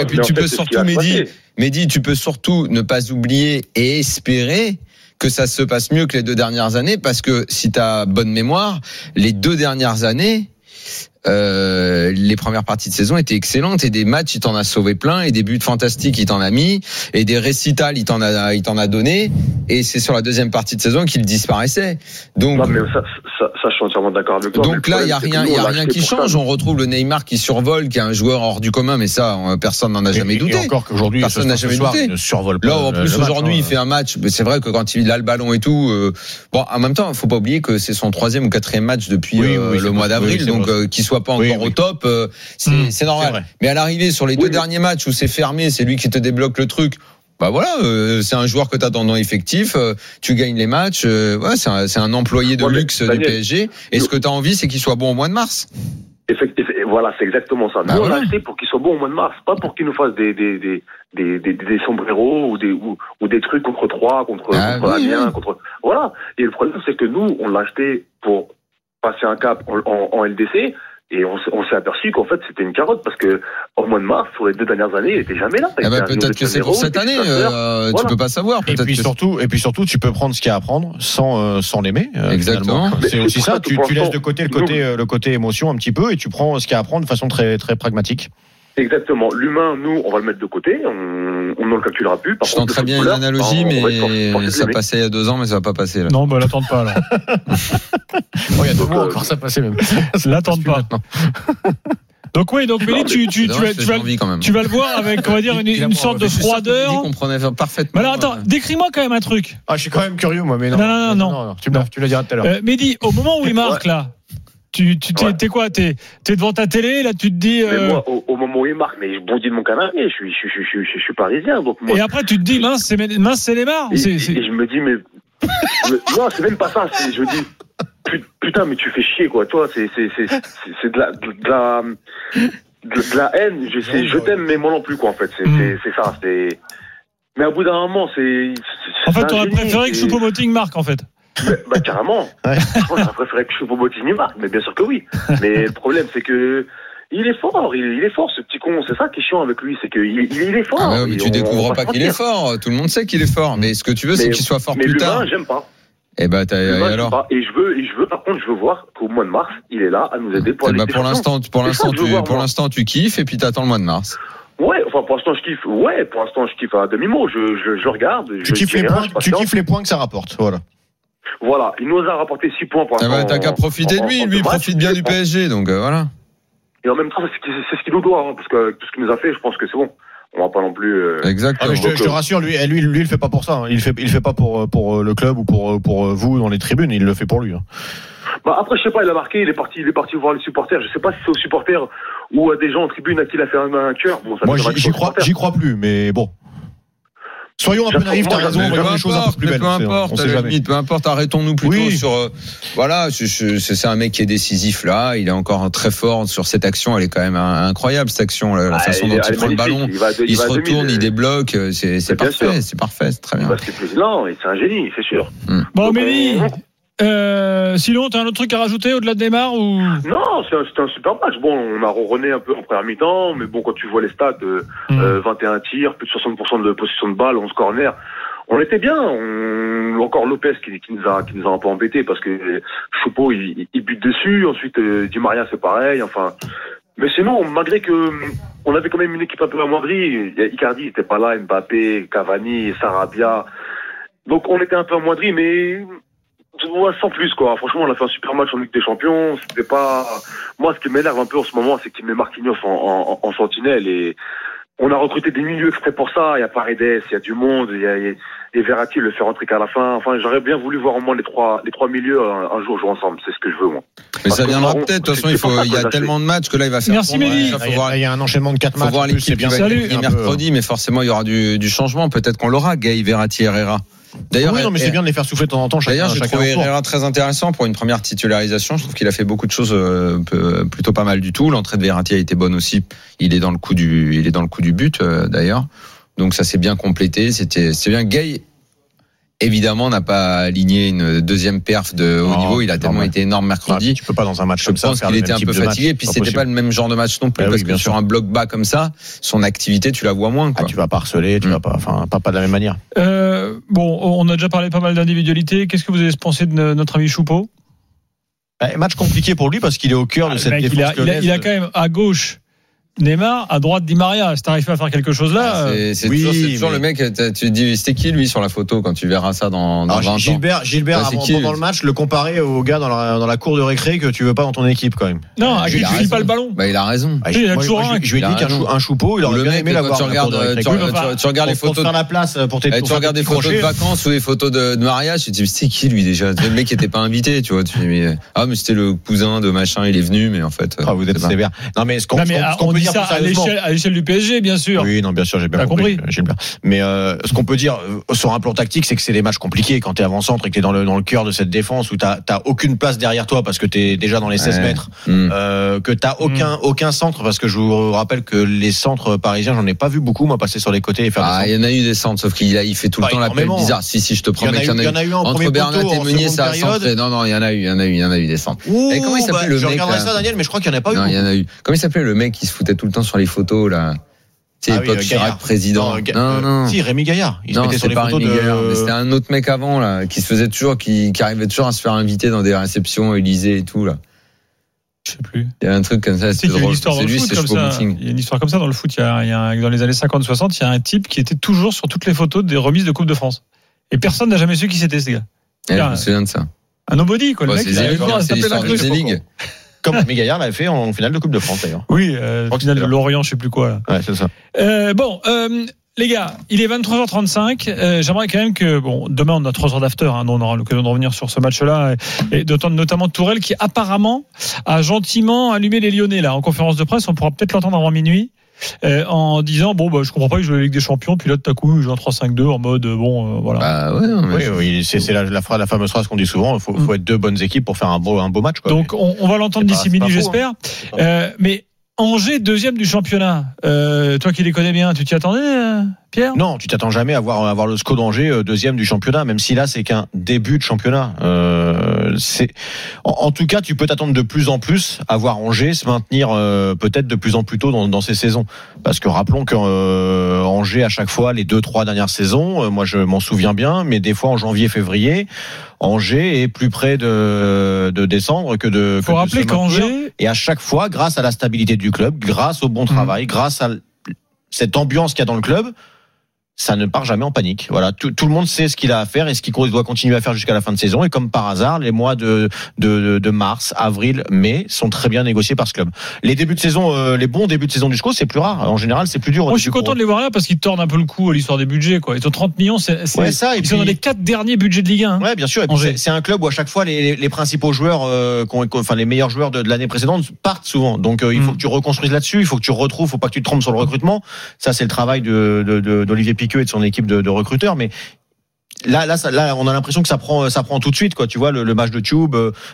Mehdi, tu peux surtout ne pas oublier et espérer que ça se passe mieux que les 2 dernières années, parce que si t'as bonne mémoire, les 2 dernières années, les premières parties de saison étaient excellentes, et des matchs il t'en a sauvé plein, et des buts fantastiques il t'en a mis, et des récitals il t'en a donné, et c'est sur la deuxième partie de saison qu'il disparaissait. Donc non, mais ça je suis entièrement d'accord avec toi. Donc là il y a rien qui change. On retrouve le Neymar qui survole, qui est un joueur hors du commun, mais ça personne n'en a jamais douté. Et encore qu'aujourd'hui personne n'a jamais douté. Il ne survole pas. Là en plus aujourd'hui il fait un match, mais c'est vrai que quand il a le ballon et tout, bon en même temps faut pas oublier que c'est son 3e ou 4e match depuis le mois d'avril, donc qu'il soit pas encore au top, c'est normal. Mais à l'arrivée sur les 2 derniers matchs où c'est fermé, c'est lui qui te débloque le truc. Bah voilà, c'est un joueur que tu as dans ton effectif, tu gagnes les matchs, c'est un employé de luxe du PSG, et ce que tu as envie c'est qu'il soit bon au mois de mars. Voilà, c'est exactement ça. Nous on l'a acheté pour qu'il soit bon au mois de mars, pas pour qu'il nous fasse des sombreros ou des trucs contre 3, contre Amiens, contre voilà. Et le problème c'est que nous on l'a acheté pour passer un cap en LDC. Et on s'est aperçu qu'en fait c'était une carotte, parce que au mois de mars, sur les 2 dernières années, il était jamais là. Peut-être que c'est pour cette année, tu peux pas savoir. Et puis surtout, tu peux prendre ce qu'il y a à prendre sans l'aimer. Exactement. C'est aussi ça. Tu laisses de côté le côté émotion un petit peu, et tu prends ce qu'il y a à prendre de façon très très pragmatique. Exactement. L'humain, nous, on va le mettre de côté. On ne le calculera plus. Je sens très bien une analogie, mais ça passait il y a 2 ans, mais ça va pas passer là. Non, l'attente pas alors. Il y a 2 mois encore, ça passait même. L'attente pas. Donc Mehdi, tu vas le voir avec, on va dire, une sorte de froideur. Il comprenait parfaitement. Mais alors attends, décris-moi quand même un truc. Ah, je suis quand même curieux moi, mais non. Non. Tu me le diras tout à l'heure. Mehdi, au moment où il marque là. T'es quoi? T'es devant ta télé, là, tu te dis. Mais moi, au moment où il marque, mais je bondis de mon canapé, je suis parisien, donc moi. Et après, tu te dis, mince, c'est Neymar. Et je me dis, mais non, c'est même pas ça. Je me dis, putain, mais tu fais chier, quoi. Toi, c'est de la haine. Je t'aime, mais moi non plus, quoi. En fait, c'est ça. Mais au bout d'un moment, c'est. En fait, t'aurais préféré que Choupo-Moting marque, en fait. Bah carrément. J'aurais préféré que Choupo-Moting marque, mais bien sûr que oui. Mais le problème c'est que il est fort, ce petit con. C'est ça qui est chiant avec lui, c'est qu'il est fort. Ah ouais, mais tu découvres pas qu'il est fort. Tout le monde sait qu'il est fort, mais ce que tu veux, c'est qu'il soit fort plus tard. Mais l'humain, j'aime pas. Et bah alors. Et je veux par contre, je veux voir qu'au mois de mars, il est là à nous aider pour aller. Pour l'instant, tu kiffes et puis t'attends le mois de mars. Ouais, enfin pour l'instant je kiffe. Ouais, pour l'instant je kiffe à demi-mot. Je regarde. Tu kiffes les points que ça rapporte. Voilà, il nous a rapporté 6 points pour l'instant. T'as qu'à profiter de lui, il profite bien du PSG, donc voilà. Et en même temps, c'est ce qu'il nous doit, parce que tout ce qu'il nous a fait, je pense que c'est bon. On va pas non plus. Exactement. Je te rassure, lui, il fait pas pour ça. Il fait pas pour le club ou pour vous dans les tribunes. Il le fait pour lui. Bah après, je sais pas, il a marqué, il est parti voir les supporters. Je sais pas si c'est aux supporters ou à des gens en tribune à qui il a fait un cœur. Bon, moi, j'y crois plus, mais bon. Soyons un peu naïfs, t'as raison, on va les choses un peu plus belles. Peu importe, arrêtons-nous plutôt sur, voilà, c'est un mec qui est décisif là, il est encore très fort sur cette action, elle est quand même incroyable cette action, la façon dont il prend le ballon, il se retourne, il débloque, c'est parfait, c'est très bien. C'est président, c'est un génie, c'est sûr. Bon, Mehdi, sinon, t'as un autre truc à rajouter au-delà de Neymar ou? Non, c'était un super match. Bon, on a ronronné un peu en première mi-temps, mais bon, quand tu vois les stats, 21 tirs, plus de 60% de possession de balle, 11 corners, on était bien. Encore Lopez qui nous a un peu embêté parce que Choupo, il bute dessus. Ensuite, Di Maria, c'est pareil. Enfin, mais sinon, malgré que on avait quand même une équipe un peu amoindrie, Icardi était pas là, Mbappé, Cavani, Sarabia. Donc, on était un peu amoindris, mais Moi, sans plus, quoi. Franchement, on a fait un super match en Ligue des Champions. C'était pas. Moi, ce qui m'énerve un peu en ce moment, c'est qu'il met Marquinhos en sentinelle et on a recruté des milieux exprès pour ça. Il y a Paredes, il y a du monde, et Verratti le fait rentrer qu'à la fin. Enfin, j'aurais bien voulu voir au moins les trois milieux un jour jouer ensemble. C'est ce que je veux, moi. Mais ça viendra peut-être. De toute façon, il y a tellement de matchs que là, il va faire. Merci, Mehdi. Il y a un enchaînement de 4 matchs. Faut voir l'équipe bien mercredi, mais forcément, il y aura du changement. Peut-être qu'on l'aura, Gay, Verratti, Herrera. D'ailleurs, oui, non, mais c'est bien de les faire souffler de temps en temps. D'ailleurs, j'ai trouvé Herrera très intéressant pour une première titularisation. Je trouve qu'il a fait beaucoup de choses plutôt pas mal du tout. L'entrée de Verratti a été bonne aussi. Il est dans le coup du but d'ailleurs. Donc ça s'est bien complété. C'est bien. Gay, évidemment, n'a pas aligné une deuxième perf de haut niveau. Il a tellement été énorme mercredi. Tu peux pas dans un match comme ça. Je pense qu'il était un peu fatigué. Puis c'était pas le même genre de match non plus. Parce que sur un bloc bas comme ça, son activité, tu la vois moins. Tu vas pas harceler, tu vas pas, pas de la même manière. Bon, on a déjà parlé pas mal d'individualité. Qu'est-ce que vous avez pensé de notre ami Choupeau? Match compliqué pour lui parce qu'il est au cœur de cette défense. Il a quand même à gauche Neymar, à droite Di Maria. Si t'arrives pas à faire quelque chose là, c'est toujours le mec. Tu te dis c'était qui lui sur la photo quand tu verras ça dans 20 ans. Gilbert pendant le match le comparait au gars dans la cour de récré que tu veux pas dans ton équipe quand même. Non, à qui tu files pas le ballon. Il a raison. Je lui ai dit qu'un Choupeau, il aurait bien aimé l'avoir. Tu regardes les photos faire la place pour tes. Tu regardes des photos de vacances ou des photos de mariage, tu te dis c'est qui lui déjà. Le mec était pas invité, tu vois. Tu dis mais c'était le cousin de machin, il est venu, mais en fait. Vous êtes sévère. Non mais ce qu'on peut dire à l'échelle du PSG, bien sûr. Oui, non, bien sûr, j'ai bien compris. Mais ce qu'on peut dire sur un plan tactique, c'est que c'est des matchs compliqués quand t'es avant-centre et que t'es dans le cœur de cette défense où t'as aucune place derrière toi parce que t'es déjà dans les 16 mètres, que t'as aucun centre parce que je vous rappelle que les centres parisiens, j'en ai pas vu beaucoup, moi, passer sur les côtés et faire des centres. Il y en a eu des centres, sauf qu'il fait tout le temps l'appel bizarre. Si, je te promets qu'il y en a eu. Entre Bernat et Meunier, ça a centré. Non, il y en a eu des centres. Et comment il s'appelle le mec? Je regarderai ça, Daniel, mais je crois qu'il y en a pas eu. Non, il y en a eu. Comment il s'appelait le mec qui se foutait tout le temps sur les photos, là? C'est l'époque Chirac président. Non. Si, Rémi Gaillard. Il se mettait sur les photos mais c'était un autre mec avant, là, qui se faisait toujours, qui arrivait toujours à se faire inviter dans des réceptions, Élysée et tout, là. Je sais plus. Il y a un truc comme ça, c'est drôle. C'est lui, c'est Choupo-Moting. Il y a une histoire comme ça dans le foot. Dans les années 50-60, il y a un type qui était toujours sur toutes les photos des remises de Coupe de France. Et personne n'a jamais su qui c'était, ce gars. Je me souviens de ça. Un nobody, quoi. Le mec, c'est l'histoire de Zélig. Comme Rémi Gaillard l'avait fait en finale de Coupe de France, d'ailleurs. Oui, finale de Lorient, je sais plus quoi, là. Ouais, c'est ça. Les gars, il est 23h35. J'aimerais quand même que, demain on a 3 heures d'after, dont on aura l'occasion de revenir sur ce match-là, et notamment Tourelle qui apparemment a gentiment allumé les Lyonnais là en conférence de presse. On pourra peut-être l'entendre avant minuit. En disant je comprends pas qu'il joue la Ligue des Champions, puis là tout à coup il joue en 3-5-2 en mode voilà. Oui, c'est la fameuse phrase qu'on dit souvent, il faut être deux bonnes équipes pour faire un beau match, quoi. Donc on va l'entendre d'ici minuit, j'espère. Mais Angers, deuxième du championnat. Toi qui les connais bien, tu t'y attendais, Pierre ? Non, tu t'attends jamais à voir le SCO d'Angers deuxième du championnat, même si là c'est qu'un début de championnat. En tout cas, tu peux t'attendre de plus en plus à voir Angers se maintenir peut-être de plus en plus tôt dans ces saisons. Parce que rappelons que Angers, à chaque fois, les 2-3 dernières saisons, moi je m'en souviens bien, mais des fois en janvier-février, Angers est plus près de descendre que de. Faut rappeler qu'Angers. Et à chaque fois, grâce à la stabilité du club, grâce au bon travail, grâce à cette ambiance qu'il y a dans le club, ça ne part jamais en panique. Voilà, tout le monde sait ce qu'il a à faire et ce qu'il doit continuer à faire jusqu'à la fin de saison. Et comme par hasard, les mois de mars, avril, mai sont très bien négociés par ce club. Les débuts de saison, les bons débuts de saison du SCO, c'est plus rare. En général, c'est plus dur. Moi, je suis content de les voir là parce qu'ils tordent un peu le coup à l'isstoire des budgets, quoi. Ils ont 30 millions, ils sont dans les 4 derniers budgets de Ligue 1. Ouais, bien sûr. Et puis c'est un club où à chaque fois les principaux joueurs, les meilleurs joueurs de l'année précédente partent souvent. Donc il faut que tu reconstruises là-dessus. Il faut que tu retrouves. Faut pas que tu te trompes sur le recrutement. Ça, c'est le travail d'Olivier Piqueux et de son équipe de recruteurs, mais là, on a l'impression que ça prend tout de suite, quoi. Tu vois, le match de Tube,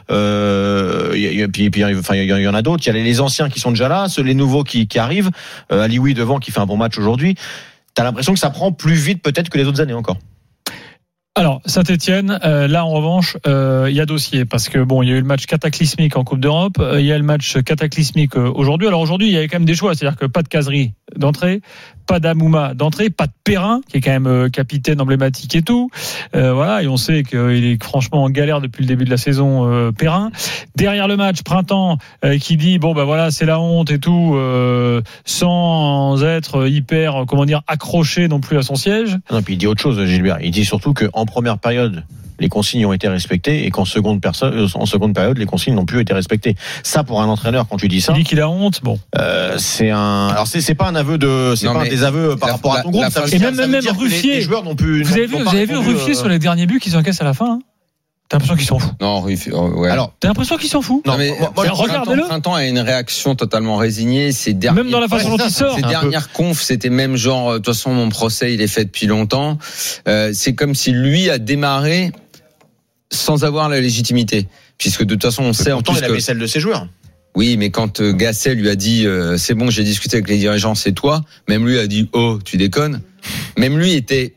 puis il y en a d'autres. Il y a les anciens qui sont déjà là, les nouveaux qui arrivent. Alioui devant qui fait un bon match aujourd'hui. T'as l'impression que ça prend plus vite peut-être que les autres années encore. Alors, Saint-Etienne, là en revanche, il y a dossier parce que il y a eu le match cataclysmique en Coupe d'Europe, il y a le match cataclysmique aujourd'hui. Alors aujourd'hui, il y avait quand même des choix, c'est-à-dire que pas de Casery d'entrée, pas d'Amouma d'entrée, pas de Perrin qui est quand même capitaine emblématique et tout. Voilà, et on sait qu'il est franchement en galère depuis le début de la saison, Perrin. Derrière le match, Printemps qui dit voilà, c'est la honte et tout, sans être hyper accroché non plus à son siège. Non, puis il dit autre chose, Gilbert. Il dit surtout que en première période, les consignes ont été respectées et qu'en seconde période, les consignes n'ont plus été respectées. Ça, pour un entraîneur, quand tu dis ça, il dit qu'il a honte. Bon, c'est pas un aveu pas un désaveu par rapport à ton groupe. Et même Ruffier, les joueurs n'ont plus. Vous avez vu Ruffier sur les derniers buts qu'ils encaissent à la fin. Hein. T'as l'impression qu'ils s'en foutent. Non, Ruffier. Ouais. Alors, t'as l'impression qu'ils s'en foutent. Non, mais regardez-le. Printemps a une réaction totalement résignée. Même dans la façon dont il sort. Ces dernières confs, c'était même genre. De toute façon, mon procès, il est fait depuis longtemps. C'est comme si lui a démarré sans avoir la légitimité, puisque de toute façon, on sait en plus il avait celle de ses joueurs. Oui, mais quand Gasset lui a dit c'est bon, j'ai discuté avec les dirigeants, c'est toi. Même lui a dit oh, tu déconnes. Même lui était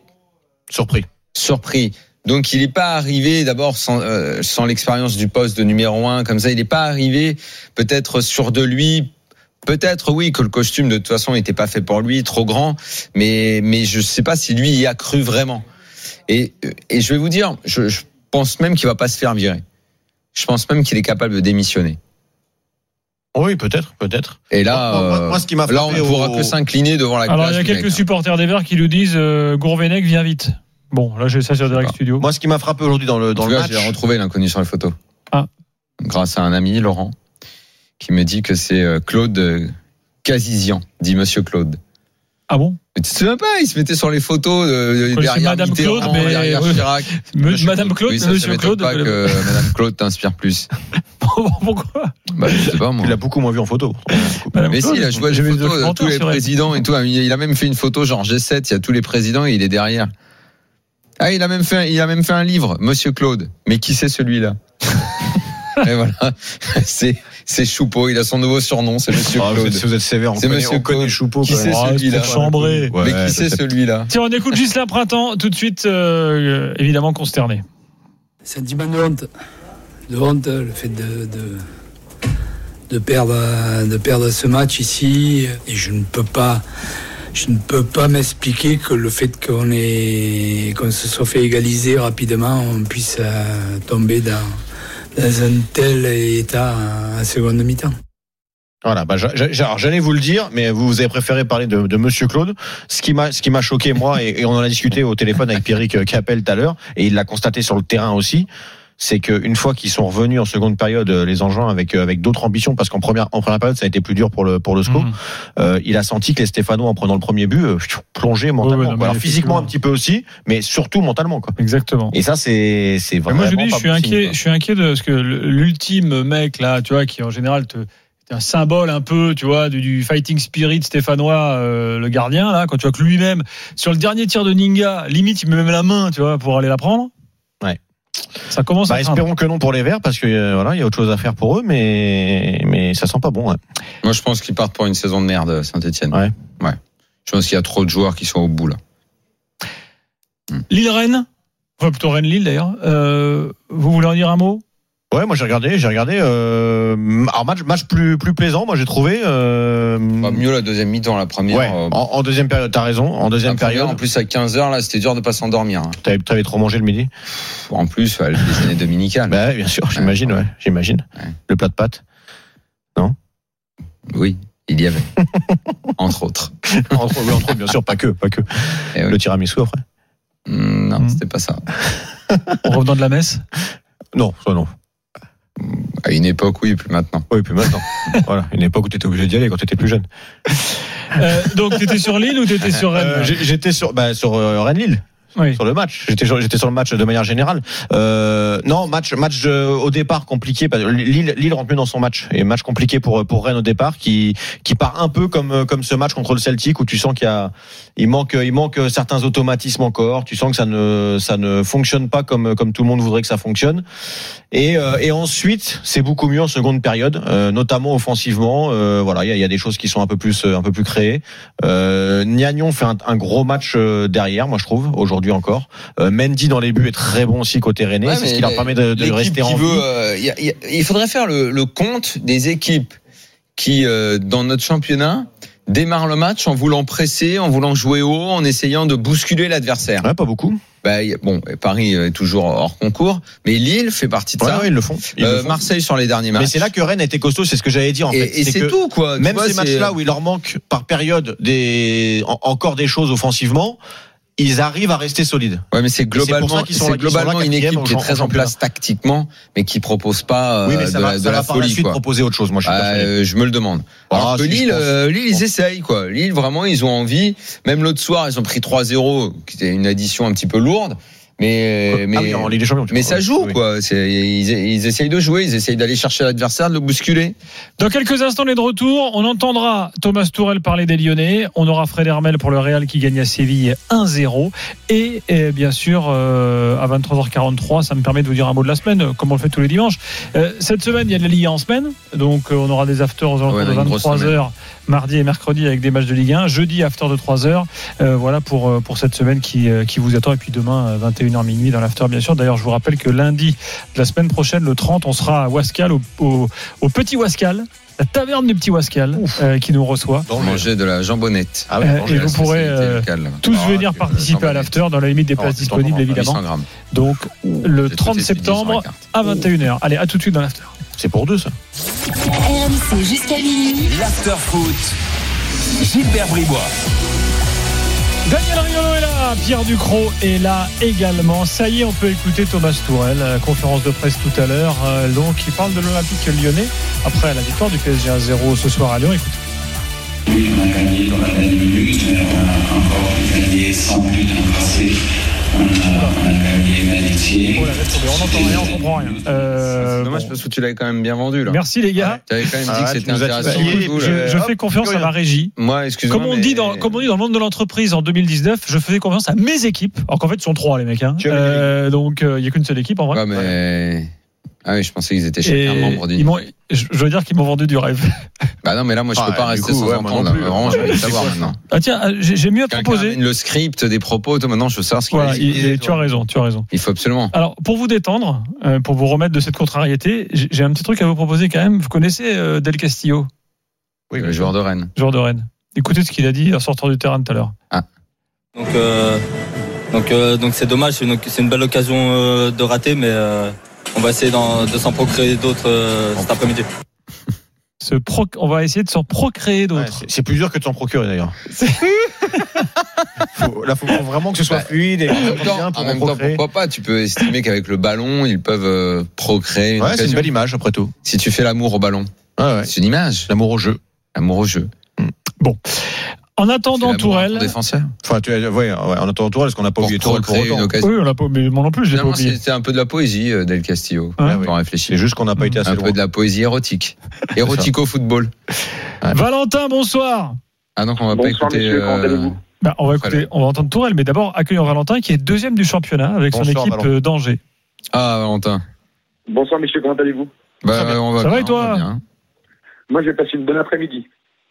surpris. Donc il n'est pas arrivé d'abord sans l'expérience du poste de numéro 1 comme ça. Il n'est pas arrivé peut-être sûr de lui. Peut-être oui que le costume de toute façon n'était pas fait pour lui, trop grand. Mais je ne sais pas si lui y a cru vraiment. Et je vais vous dire, je pense même qu'il va pas se faire virer. Je pense même qu'il est capable de démissionner. Oui, peut-être. Et là, moi, ce qui m'a là, on ne pourra que s'incliner devant la classe. Alors, il y a quelques supporters des Verts qui nous disent Gourvenec, viens vite. Bon, là, j'ai ça sur Direct Studio. Moi, ce qui m'a frappé aujourd'hui dans le match. J'ai retrouvé l'inconnu sur les photos. Grâce à un ami, Laurent, qui me dit que c'est Claude Cazizian, dit Monsieur Claude. Ah bon? Mais tu te souviens pas, il se mettait sur les photos derrière Madame Claude, derrière Chirac. Madame Claude, oui, Monsieur Claude. Pas que Madame Claude t'inspire plus. Pourquoi? Je sais pas moi. Tu l'as beaucoup moins vu en photo. Mais si, il a joué des photos de tous les présidents et tout. Il a même fait une photo genre G7, il y a tous les présidents et il est derrière. Ah, il a même fait un livre, Monsieur Claude. Mais qui c'est celui-là? Et voilà, c'est Choupeau. Il a son nouveau surnom, c'est Monsieur Claude. Si vous êtes sévère, on connaît Choupeau. Qui c'est celui-là? Chambré. Mais qui c'est celui-là? Tiens, on écoute Ghislain Printemps tout de suite, évidemment consterné. Sentiment de honte. De honte, le fait de perdre ce match ici. Et je ne peux pas m'expliquer que le fait qu'on se soit fait égaliser rapidement, on puisse tomber dans un tel état à seconde mi-temps. Voilà, j'allais vous le dire, mais vous avez préféré parler de Monsieur Claude. Ce qui m'a choqué, moi, et on en a discuté au téléphone avec Pierrick Capel tout à l'heure, et il l'a constaté sur le terrain aussi, c'est qu'une fois qu'ils sont revenus en seconde période, les Angevins avec d'autres ambitions, parce qu'en première période ça a été plus dur pour le SCO. Il a senti que les Stéphanois, en prenant le premier but, plongeaient mentalement. Alors physiquement un petit peu aussi, mais surtout mentalement, quoi. Exactement. Et ça c'est vraiment. Moi je suis inquiet de ce que l'ultime mec là, tu vois, qui en général c'est un symbole un peu, tu vois, du fighting spirit stéphanois, le gardien là, quand tu vois que lui-même sur le dernier tir de Ninga, limite il met même la main, tu vois, pour aller la prendre. Ouais. Ça commence à espérons que non pour les Verts, parce que voilà, il y a autre chose à faire pour eux, mais ça sent pas bon. Ouais. Moi, je pense qu'ils partent pour une saison de merde, Saint-Etienne. Ouais. Je pense qu'il y a trop de joueurs qui sont au bout là. Lille-Rennes, enfin plutôt Rennes-Lille d'ailleurs. Vous voulez en dire un mot? Ouais, moi j'ai regardé. Alors match plus plaisant, moi j'ai trouvé. Mieux la deuxième mi-temps, la première. Ouais. En deuxième période, t'as raison. En deuxième période. En plus à 15h là, c'était dur de pas s'endormir. T'avais trop mangé le midi. En plus, le déjeuner dominical. Bah bien sûr, j'imagine. Ouais. Le plat de pâtes. Non. Oui, il y avait. entre autres. Entre autres, bien sûr, pas que. Le tiramisu après. Non, c'était pas ça. En revenant de la messe. Non, ça non. À une époque, oui, plus maintenant. Oui, plus maintenant. Voilà, une époque où tu étais obligé d'y aller quand tu étais plus jeune. Donc, tu étais sur Lille ou tu étais sur Rennes? J'étais sur Rennes-Lille. Oui. Sur le match. J'étais sur le match de manière générale. Non, match au départ compliqué. Lille rentre mieux dans son match. Et match compliqué pour Rennes au départ, qui part un peu comme ce match contre le Celtic, où tu sens il manque certains automatismes encore. Tu sens que ça ne fonctionne pas comme tout le monde voudrait que ça fonctionne. Et ensuite, c'est beaucoup mieux en seconde période, notamment offensivement. Voilà, il y a des choses qui sont un peu plus créées. Niagnon fait un gros match derrière, moi je trouve, aujourd'hui encore. Mendy dans les buts est très bon aussi côté rennais, c'est ce qui leur permet de rester en vie. Il faudrait faire le compte des équipes qui, dans notre championnat, démarrent le match en voulant presser, en voulant jouer haut, en essayant de bousculer l'adversaire. Ouais, pas beaucoup. Paris est toujours hors concours, mais Lille fait partie de ça. Ouais, ils le font. Marseille sur les derniers matchs. Mais c'est là que Rennes était costaud, c'est ce que j'allais dire en fait. Et c'est tout quoi. Même ces matchs-là où il leur manque par période encore des choses offensivement, ils arrivent à rester solides. Ouais, mais c'est globalement une équipe qui est très en place tactiquement, mais qui propose pas ça va la par folie. La suite quoi. Proposer autre chose. Moi, je me le demande. Alors que Lille, ils essayent quoi. Lille, vraiment, ils ont envie. Même l'autre soir, ils ont pris 3-0, qui était une addition un petit peu lourde. Mais en Ligue des Champions, mais ça joue quoi. Ils essayent de jouer, ils essayent d'aller chercher l'adversaire, de le bousculer. Dans quelques instants, on est de retour. On entendra Thomas Tourel parler des Lyonnais. On aura Fred Hermel pour le Real qui gagne à Séville 1-0. Et bien sûr, à 23h43, ça me permet de vous dire un mot de la semaine, comme on le fait tous les dimanches. Cette semaine, il y a de la Ligue 1 en semaine, donc on aura des afters aux alentours de 23h. Mardi et mercredi avec des matchs de Ligue 1, jeudi after de 3h. Voilà pour cette semaine qui vous attend. Et puis demain 21h minuit dans l'after bien sûr. D'ailleurs je vous rappelle que lundi de la semaine prochaine, le 30, on sera à Wascal au Petit Wascal, la taverne du Petit Wascal qui nous reçoit. Manger de la jambonnette. Et vous pourrez tous venir participer à l'after dans la limite des places disponibles évidemment. Donc le 30 septembre à 21h. Allez, à tout de suite dans l'after. C'est pour deux ça. RMC jusqu'à minuit. L'after foot. Gilbert Bribois. Daniel Riolo est là, Pierre Ducrot est là également. Ça y est, on peut écouter Thomas Tourel, conférence de presse tout à l'heure. Donc, il parle de l'Olympique lyonnais après la victoire du PSG 1-0 ce soir à Lyon. Écoute. Oui, on a gagné dans la dernière minute, mais on a encore gagné sans but d'un passé. On a gagné l'amitié. On n'entend rien, on comprend rien. C'est dommage parce que tu l'avais quand même bien vendu là. Merci les gars. Tu avais quand même dit que c'était intéressant. Je fais confiance à ma régie. Moi, excusez-moi. Comme on dit dans le monde de l'entreprise en 2019, je faisais confiance à mes équipes. Alors qu'en fait, ils sont 3 les mecs. Donc il n'y a qu'une seule équipe en vrai. Ouais, mais... Ah oui, je pensais qu'ils étaient chacun membre d'une. Je veux dire qu'ils m'ont vendu du rêve. Bah non, mais là, moi, je peux pas rester sans entendre. Vraiment, je vais savoir maintenant. Ah tiens, j'ai mieux à proposer. Le script des propos, toi, maintenant, je veux savoir ce qu'il a dit. Tu as raison. Il faut absolument. Alors, pour vous détendre, pour vous remettre de cette contrariété, j'ai un petit truc à vous proposer quand même. Vous connaissez Del Castillo? Oui, le joueur de Rennes. Écoutez ce qu'il a dit en sortant du terrain tout à l'heure. Ah. Donc c'est dommage, c'est une belle occasion de rater, mais on va essayer de s'en procréer d'autres cet après-midi. On va essayer de s'en procréer d'autres. Ouais, c'est plus dur que de s'en procurer d'ailleurs. Là, faut vraiment que ce soit fluide et en même temps, pourquoi pas? Tu peux estimer qu'avec le ballon, ils peuvent procréer. C'est une belle image après tout. Si tu fais l'amour au ballon, c'est une image. L'amour au jeu. Bon. En attendant Tourel. Défenseur. Enfin, en attendant Tourel, est-ce qu'on n'a pas oublié Tourel pour autant? Oui, on l'a pas, mais moi non plus, je l'ai pas oublié. C'était un peu de la poésie, Del Castillo. Pour réfléchir. C'est juste qu'on n'a pas été assez loin. Un peu de la poésie érotique. Érotico-football. Valentin, bonsoir. Ah, donc on va pas écouter. Messieurs, comment allez-vous? On va entendre Tourel, mais d'abord, accueillons Valentin, qui est deuxième du championnat avec son équipe d'Angers. Ah, Valentin. Bonsoir, messieurs, comment allez-vous? Ça va et toi? Moi, j'ai passé une bonne après-midi.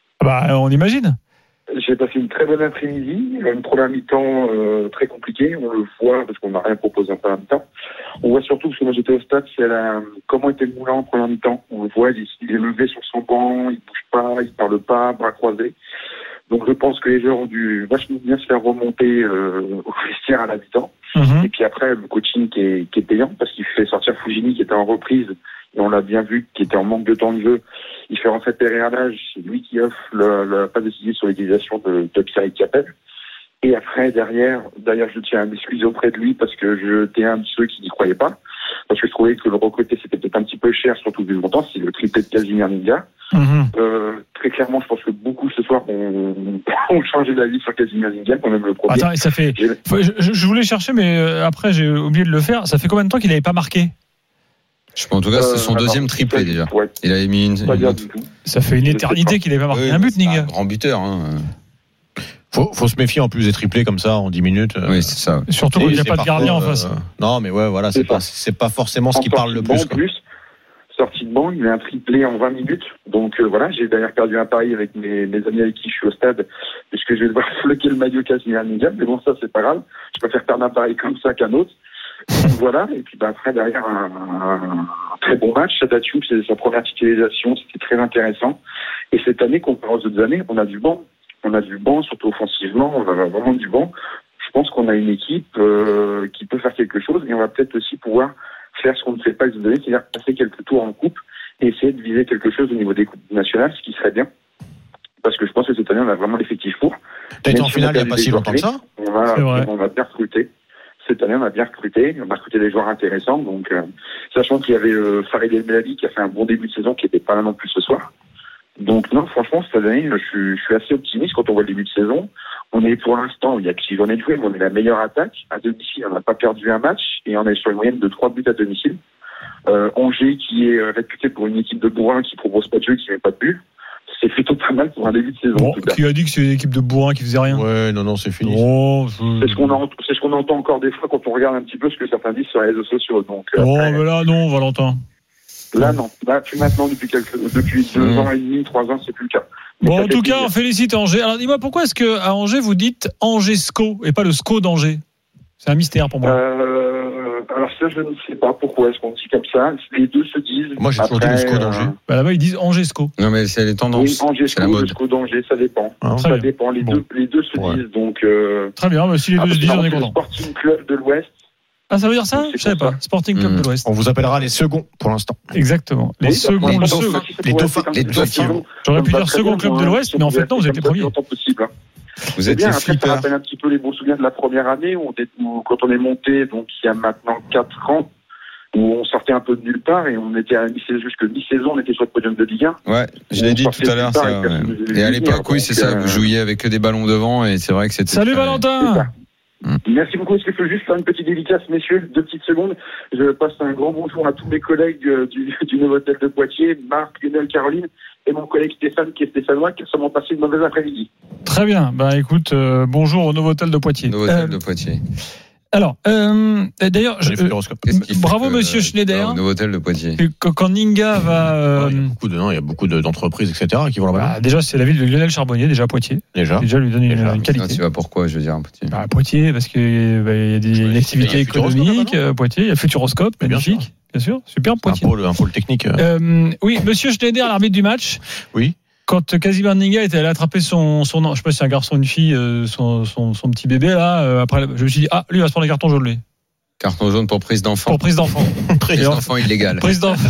On imagine. J'ai passé une très bonne après-midi, une première mi-temps très compliquée, on le voit parce qu'on n'a rien proposé en première mi-temps. On voit surtout, parce que moi j'étais au stade, comment était le Moulin en première mi-temps. On le voit, il est levé sur son banc, il bouge pas, il parle pas, bras croisés. Donc je pense que les joueurs ont dû vachement bien se faire remonter au vestiaire à la mi-temps. Et puis après, le coaching qui est payant parce qu'il fait sortir Fujini qui était en reprise, et on l'a bien vu, qui était en manque de temps de jeu. Il fait rentrer Perez-Arnage, c'est lui qui offre la passe décisive sur l'utilisation de Pierre Capel. Et après, derrière, je tiens à m'excuser auprès de lui parce que j'étais un de ceux qui n'y croyaient pas. Parce que je trouvais que le recruter, c'était peut-être un petit peu cher, surtout vu le montant, c'est le triplé de Casimir Ninga. Très clairement, je pense que beaucoup ce soir ont changé d'avis sur Casimir Ninga, quand même le premier. Attends, ça fait. Je voulais chercher, mais après, j'ai oublié de le faire. Ça fait combien de temps qu'il n'avait pas marqué? En tout cas, c'est son deuxième triplé déjà. Ouais. Il avait mis une. Ça fait une éternité qu'il n'avait pas marqué un but, Ninga. Grand buteur. Faut se méfier en plus des triplés comme ça en 10 minutes. Oui, c'est ça. Surtout quand il n'y a pas de gardien en face. Non, mais voilà, c'est pas forcément ce qui parle le plus. Sortie de banc, il met un triplé en 20 minutes. Donc voilà, j'ai d'ailleurs perdu un pari avec mes amis avec qui je suis au stade, puisque je vais devoir floquer le maillot Casimir Ninga. Mais bon, ça c'est pas grave. Je préfère perdre un pari comme ça qu'un autre. Voilà, et puis après derrière un très bon match. Sadatioub, c'est sa première titularisation, c'était très intéressant. Et cette année, comparé aux autres années, on a du banc, surtout offensivement, on a vraiment du banc. Je pense qu'on a une équipe qui peut faire quelque chose, et on va peut-être aussi pouvoir faire ce qu'on ne fait pas les autres années, c'est-à-dire passer quelques tours en coupe et essayer de viser quelque chose au niveau des coupes nationales, ce qui serait bien. Parce que je pense que cette année, on a vraiment l'effectif pour. T'as été en finale il n'y a pas si longtemps que ça? On on a bien recruté. Cette année, on a bien recruté. On a recruté des joueurs intéressants. Donc, sachant qu'il y avait Farid El Belali qui a fait un bon début de saison, qui n'était pas là non plus ce soir. Donc, non, franchement, cette année, je suis assez optimiste quand on voit le début de saison. On est pour l'instant, il y a que 6 journées de jouer, mais on est la meilleure attaque. À domicile, on n'a pas perdu un match et on est sur une moyenne de 3 buts à domicile. Angers, qui est réputé pour une équipe de bourrins qui propose pas de jeu, qui met pas de but. C'est plutôt pas mal pour un début de saison. Bon, qui a dit que c'est une équipe de bourrins qui faisait rien? Ouais, non, c'est fini. C'est ce qu'on entend encore des fois quand on regarde un petit peu ce que certains disent sur les réseaux sociaux. Donc, mais là, non, Valentin. Là, non. Là, maintenant, depuis 2 ans et demi, 3 ans, c'est plus le cas. Mais bon, en tout cas, on félicite Angers. Alors, dis-moi, pourquoi est-ce qu'à Angers, vous dites Angers-SCO et pas le SCO d'Angers? C'est un mystère pour moi. Alors ça, je ne sais pas pourquoi est-ce qu'on dit comme ça. Les deux se disent. Moi, j'ai toujours dit le SCO d'Angers. Là-bas, ils disent Angers-SCO. Non, mais c'est les tendances. Oui, Angers-SCO, le SCO d'Angers, ça dépend. Ça dépend. Les deux se disent. Donc, très bien, mais si les deux se disent, on est content. Sporting Club de l'Ouest. Ah, ça veut dire ça? Je savais pas. Sporting Club de l'Ouest. On vous appellera les seconds pour l'instant. Exactement. Les seconds. Les dauphins. J'aurais pu dire second club de l'Ouest, mais en fait, non, vous êtes les premiers. Vous êtes bien, les après, ça rappelle un petit peu les bons souvenirs de la première année où quand on est monté, donc il y a maintenant 4 ans, où on sortait un peu de nulle part et on était à jusque mi-saison, on était sur le podium de Ligue 1. Ouais, je l'ai dit tout à l'heure. Ça, et à l'époque, oui, c'est ça. Vous jouiez avec que des ballons devant et c'est vrai que c'était. Salut Valentin. Merci beaucoup. Est-ce que je peux juste faire une petite dédicace, messieurs, 2 petites secondes? Je passe un grand bonjour à tous mes collègues du Novotel de Poitiers, Marc, Lionel, Caroline, et mon collègue Stéphane, qui est stéphanois, qui a sûrement passé une mauvaise après-midi. Très bien. Écoute, bonjour au Novotel de Poitiers. Novotel de Poitiers. Alors, d'ailleurs, bravo Monsieur Schneider. Au Novotel de Poitiers. Quand Ninga va, il y a beaucoup d'entreprises, etc., qui vont là-bas. Déjà, c'est la ville de Lionel Charbonnier, déjà à Poitiers. Déjà lui donner une qualité. Tu vas pourquoi, je veux dire, à Poitiers. Poitiers, parce que y a des activités économiques. Poitiers, il y a Futuroscope, magnifique, bien sûr, super Poitiers. Un pôle technique. Oui, Monsieur Schneider, l'arbitre du match. Oui. Quand Casimir Ninga était allé attraper son je sais pas si c'est un garçon ou une fille, son petit bébé là, après je me suis dit lui il va se prendre les cartons jaunes lui. Carton jaune pour prise d'enfant. Prise d'enfant illégale.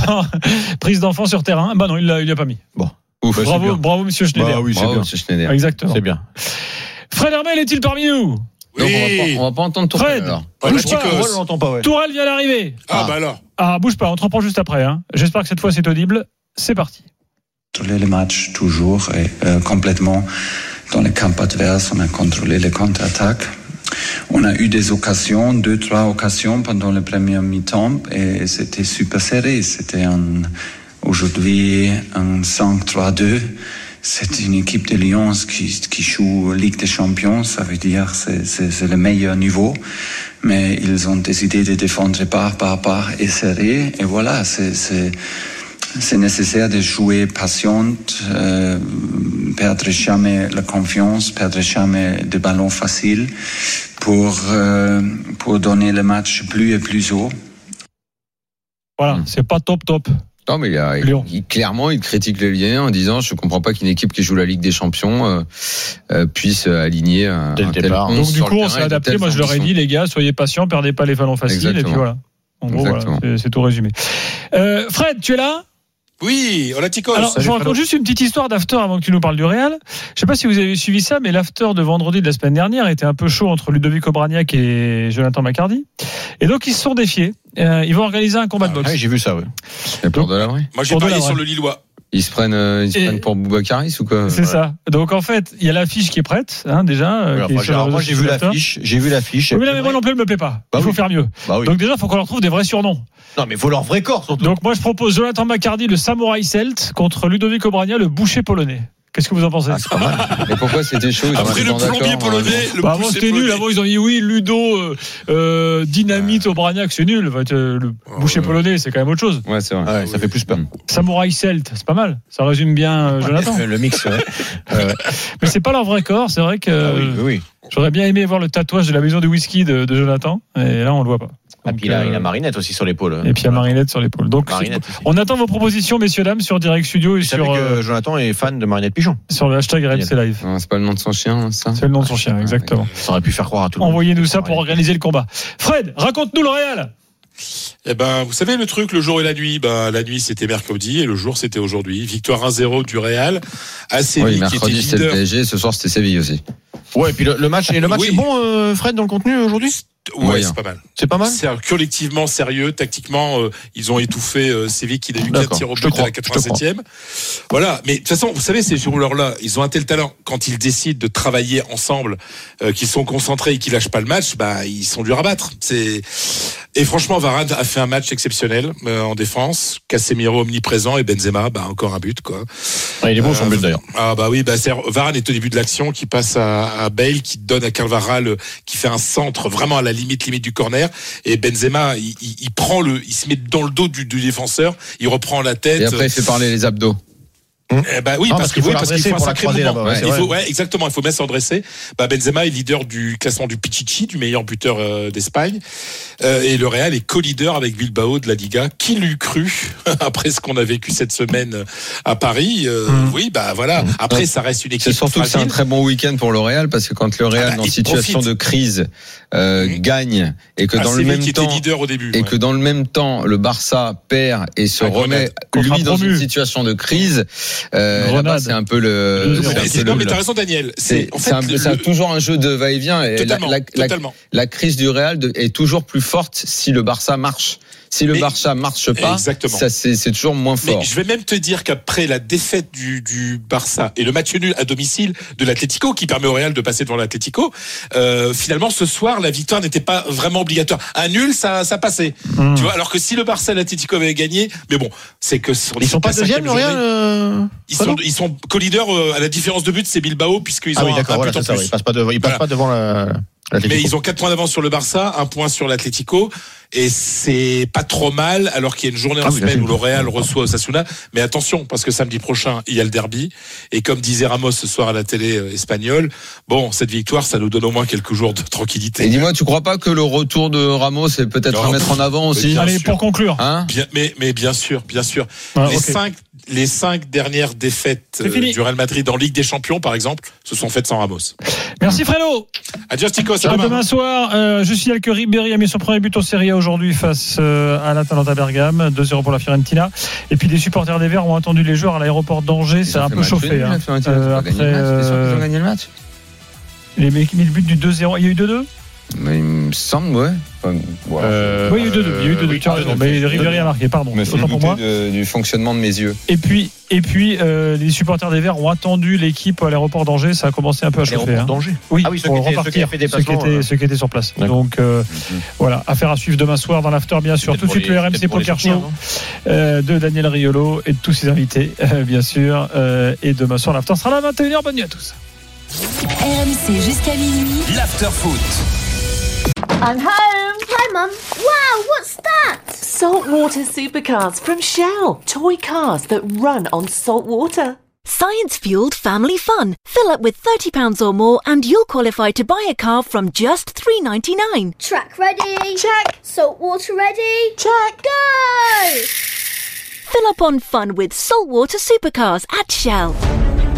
Prise d'enfant sur terrain. Non, il l'a pas mis. Bon. Ouf, bravo Monsieur Schneider. Oui, bravo Monsieur Schneider. Exactement. C'est bien. Fred Hermel est-il parmi nous? Oui. Donc on va pas entendre Tourelle. Fred, bouge pas. On l'entend pas. Tourelle vient d'arriver. Alors. Bouge pas, on te reprend juste après. J'espère que cette fois c'est audible. C'est parti. Contrôler le match toujours et complètement dans le camp adverse, on a contrôlé les contre-attaques. On a eu des occasions, 2-3 occasions pendant le premier mi-temps et c'était super serré. C'était aujourd'hui un 5-3-2. C'est une équipe de Lyon qui joue Ligue des Champions, ça veut dire c'est le meilleur niveau. Mais ils ont décidé de défendre part par part et serré. Et voilà, c'est nécessaire de jouer patiente, perdre jamais la confiance, perdre jamais de ballons faciles pour donner le match plus et plus haut. Voilà, c'est pas top. Non, mais clairement, il critique les Lyonnais en disant je comprends pas qu'une équipe qui joue la Ligue des Champions puisse aligner un tel départ. Donc du coup, on s'est adapté. Moi, je leur ai dit les gars, soyez patients, perdez pas les ballons faciles. Exactement. Et puis voilà. En gros, voilà, c'est tout résumé. Fred, tu es là? Oui, Olatikos. Alors, je vous raconte juste une petite histoire d'after avant que tu nous parles du Real. Je sais pas si vous avez suivi ça, mais l'after de vendredi de la semaine dernière était un peu chaud entre Ludovic Obraniak et Jonathan McCarty. Et donc, ils se sont défiés. Ils vont organiser un combat de boxe. Oui, j'ai vu ça, oui. Pour de la vraie. Moi, j'ai parié sur le Lillois. Ils se prennent pour Boubacaris ou quoi? C'est ça. Donc en fait, il y a l'affiche qui est prête, déjà. Moi j'ai vu l'affiche. Oui, mais moi non plus, elle me plaît pas. Il faut faire mieux. Donc déjà, il faut qu'on leur trouve des vrais surnoms. Non, mais il faut leur vrai corps surtout. Donc moi, je propose Jonathan McCarty, le samouraï celte, contre Ludovic Obrania, le boucher polonais. Qu'est-ce que vous en pensez? C'est pas mal. Mais pourquoi c'était chaud? Après le plombier polonais, avant c'était nul. Avant ils ont dit oui, Ludo, Dynamite, Obraniak, c'est nul. Le boucher polonais, c'est quand même autre chose. Ouais, c'est vrai. Ça fait plus peur. Samouraï celte, c'est pas mal. Ça résume bien Jonathan. Le mix, ouais. Mais c'est pas leur vrai corps. C'est vrai que oui. J'aurais bien aimé voir le tatouage de la maison du whisky de Jonathan. Et là, on le voit pas. Et puis il a Marinette aussi sur l'épaule. Et puis il y a Marinette sur l'épaule. Donc on attend vos propositions, messieurs dames, sur Direct Studio et sur. Que Jonathan est fan de Marinette Pigeon. Sur le hashtag RMC Live. C'est pas le nom de son chien, ça. C'est le nom de son chien, exactement. Ça aurait pu faire croire à tout le monde. Envoyez-nous ça pour organiser le combat. Fred, raconte-nous le Real. Eh ben, vous savez le truc, le jour et la nuit. La nuit c'était mercredi et le jour c'était aujourd'hui. Victoire 1-0 du Real. À Séville, mercredi c'était le PSG, ce soir c'était Séville aussi. Ouais, et puis le match est bon, Fred, dans le contenu aujourd'hui. Ouais, c'est pas mal. C'est pas mal. C'est collectivement sérieux, tactiquement, ils ont étouffé Séville qui a eu 4 tirs au but à la 87e. Voilà, mais de toute façon, vous savez, ces joueurs-là, ils ont un tel talent quand ils décident de travailler ensemble, qu'ils sont concentrés et qu'ils lâchent pas le match, ils sont durs à battre. Et franchement, Varane a fait un match exceptionnel en défense. Casemiro omniprésent et Benzema, encore un but, quoi. Ah, il est bon son but d'ailleurs. Ah bah oui, Varane est au début de l'action, qui passe à Bale, qui donne à Carvajal, qui fait un centre vraiment à la limite du corner, et Benzema il se met dans le dos du défenseur, il reprend la tête et après il fait parler les abdos. Oui, parce qu'il faut un sacré mouvement. Il faut bien se redresser. Benzema est leader du classement du Pichichi, du meilleur buteur d'Espagne, et le Real est co-leader avec Bilbao de la Liga. Qui l'eût cru après ce qu'on a vécu cette semaine à Paris? Oui, voilà. Après, ça reste une équipe. C'est surtout fragile. que c'est un très bon week-end pour le Real, parce que quand le Real, dans une situation de crise, gagne, et que dans le même temps, leader au début, et que dans le même temps, le Barça perd et se remet lui dans une situation de crise. Là-bas, c'est un peu non, mais t'as raison, Daniel. C'est toujours un jeu de va-et-vient. Et la crise du Real est toujours plus forte si le Barça marche. Si le Barça marche pas, c'est toujours moins fort. Mais je vais même te dire qu'après la défaite du Barça et le match nul à domicile de l'Atlético, qui permet au Real de passer devant l'Atlético, finalement ce soir la victoire n'était pas vraiment obligatoire. Un nul, ça passait. Tu vois, alors que si le Barça et l'Atlético avaient gagné, mais bon, c'est que ils sont pas deuxième, le Real. Ils sont co-leaders à la différence de but, c'est Bilbao, puisqu'ils ont un but en plus. Ils passent pas devant l'Atlético. Mais ils ont 4 points d'avance sur le Barça, 1 point sur l'Atlético, et c'est pas trop mal, alors qu'il y a une journée en semaine où le Real reçoit Osasuna. Mais attention, parce que samedi prochain, il y a le derby, et comme disait Ramos ce soir à la télé espagnole, cette victoire, ça nous donne au moins quelques jours de tranquillité. Et dis-moi, tu crois pas que le retour de Ramos est peut-être à mettre en avant aussi? Allez, pour conclure. Mais bien sûr. Les 5 dernières défaites du Real Madrid en Ligue des Champions, par exemple, se sont faites sans Ramos. Merci Fredo. Adios Tico, à demain soir. Je signale que Ribéry a mis son premier but en Serie A aujourd'hui face à l'Atalanta Bergame, 2-0 pour la Fiorentina. Et puis des supporters des Verts ont attendu les joueurs à l'aéroport d'Angers. Ça a un peu chauffé. Après, ils ont gagné le match. Il a mis le but du 2-0. Il y a eu 2-2. Mais il me semble, ouais. Oui, il y a eu 2-2. Tu as raison. Mais Ribéry a marqué, pardon. Mais autant pour moi. Du fonctionnement de mes yeux. Et puis les supporters des Verts ont attendu l'équipe à l'aéroport d'Angers. Ça a commencé un peu à chauffer. L'aéroport d'Angers. Oui, ceux qui ont fait déplacement. Ceux qui étaient sur place. Donc voilà, affaire à suivre demain soir dans l'after, bien sûr. Tout de suite le RMC Poker Show de Daniel Riolo et de tous ses invités, bien sûr. Et demain soir l'after sera là à 21h. Bonne nuit à tous. RMC jusqu'à minuit. L'after-foot. I'm home. Hi, Mum. Wow, what's that? Saltwater supercars from Shell. Toy cars that run on salt water. Science-fueled family fun. Fill up with £30 or more and you'll qualify to buy a car from just $3.99. Track ready. Check. Saltwater ready. Check. Go! Fill up on fun with saltwater supercars at Shell.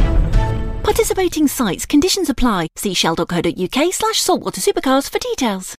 Participating sites, conditions apply. See shell.co.uk/saltwater supercars for details.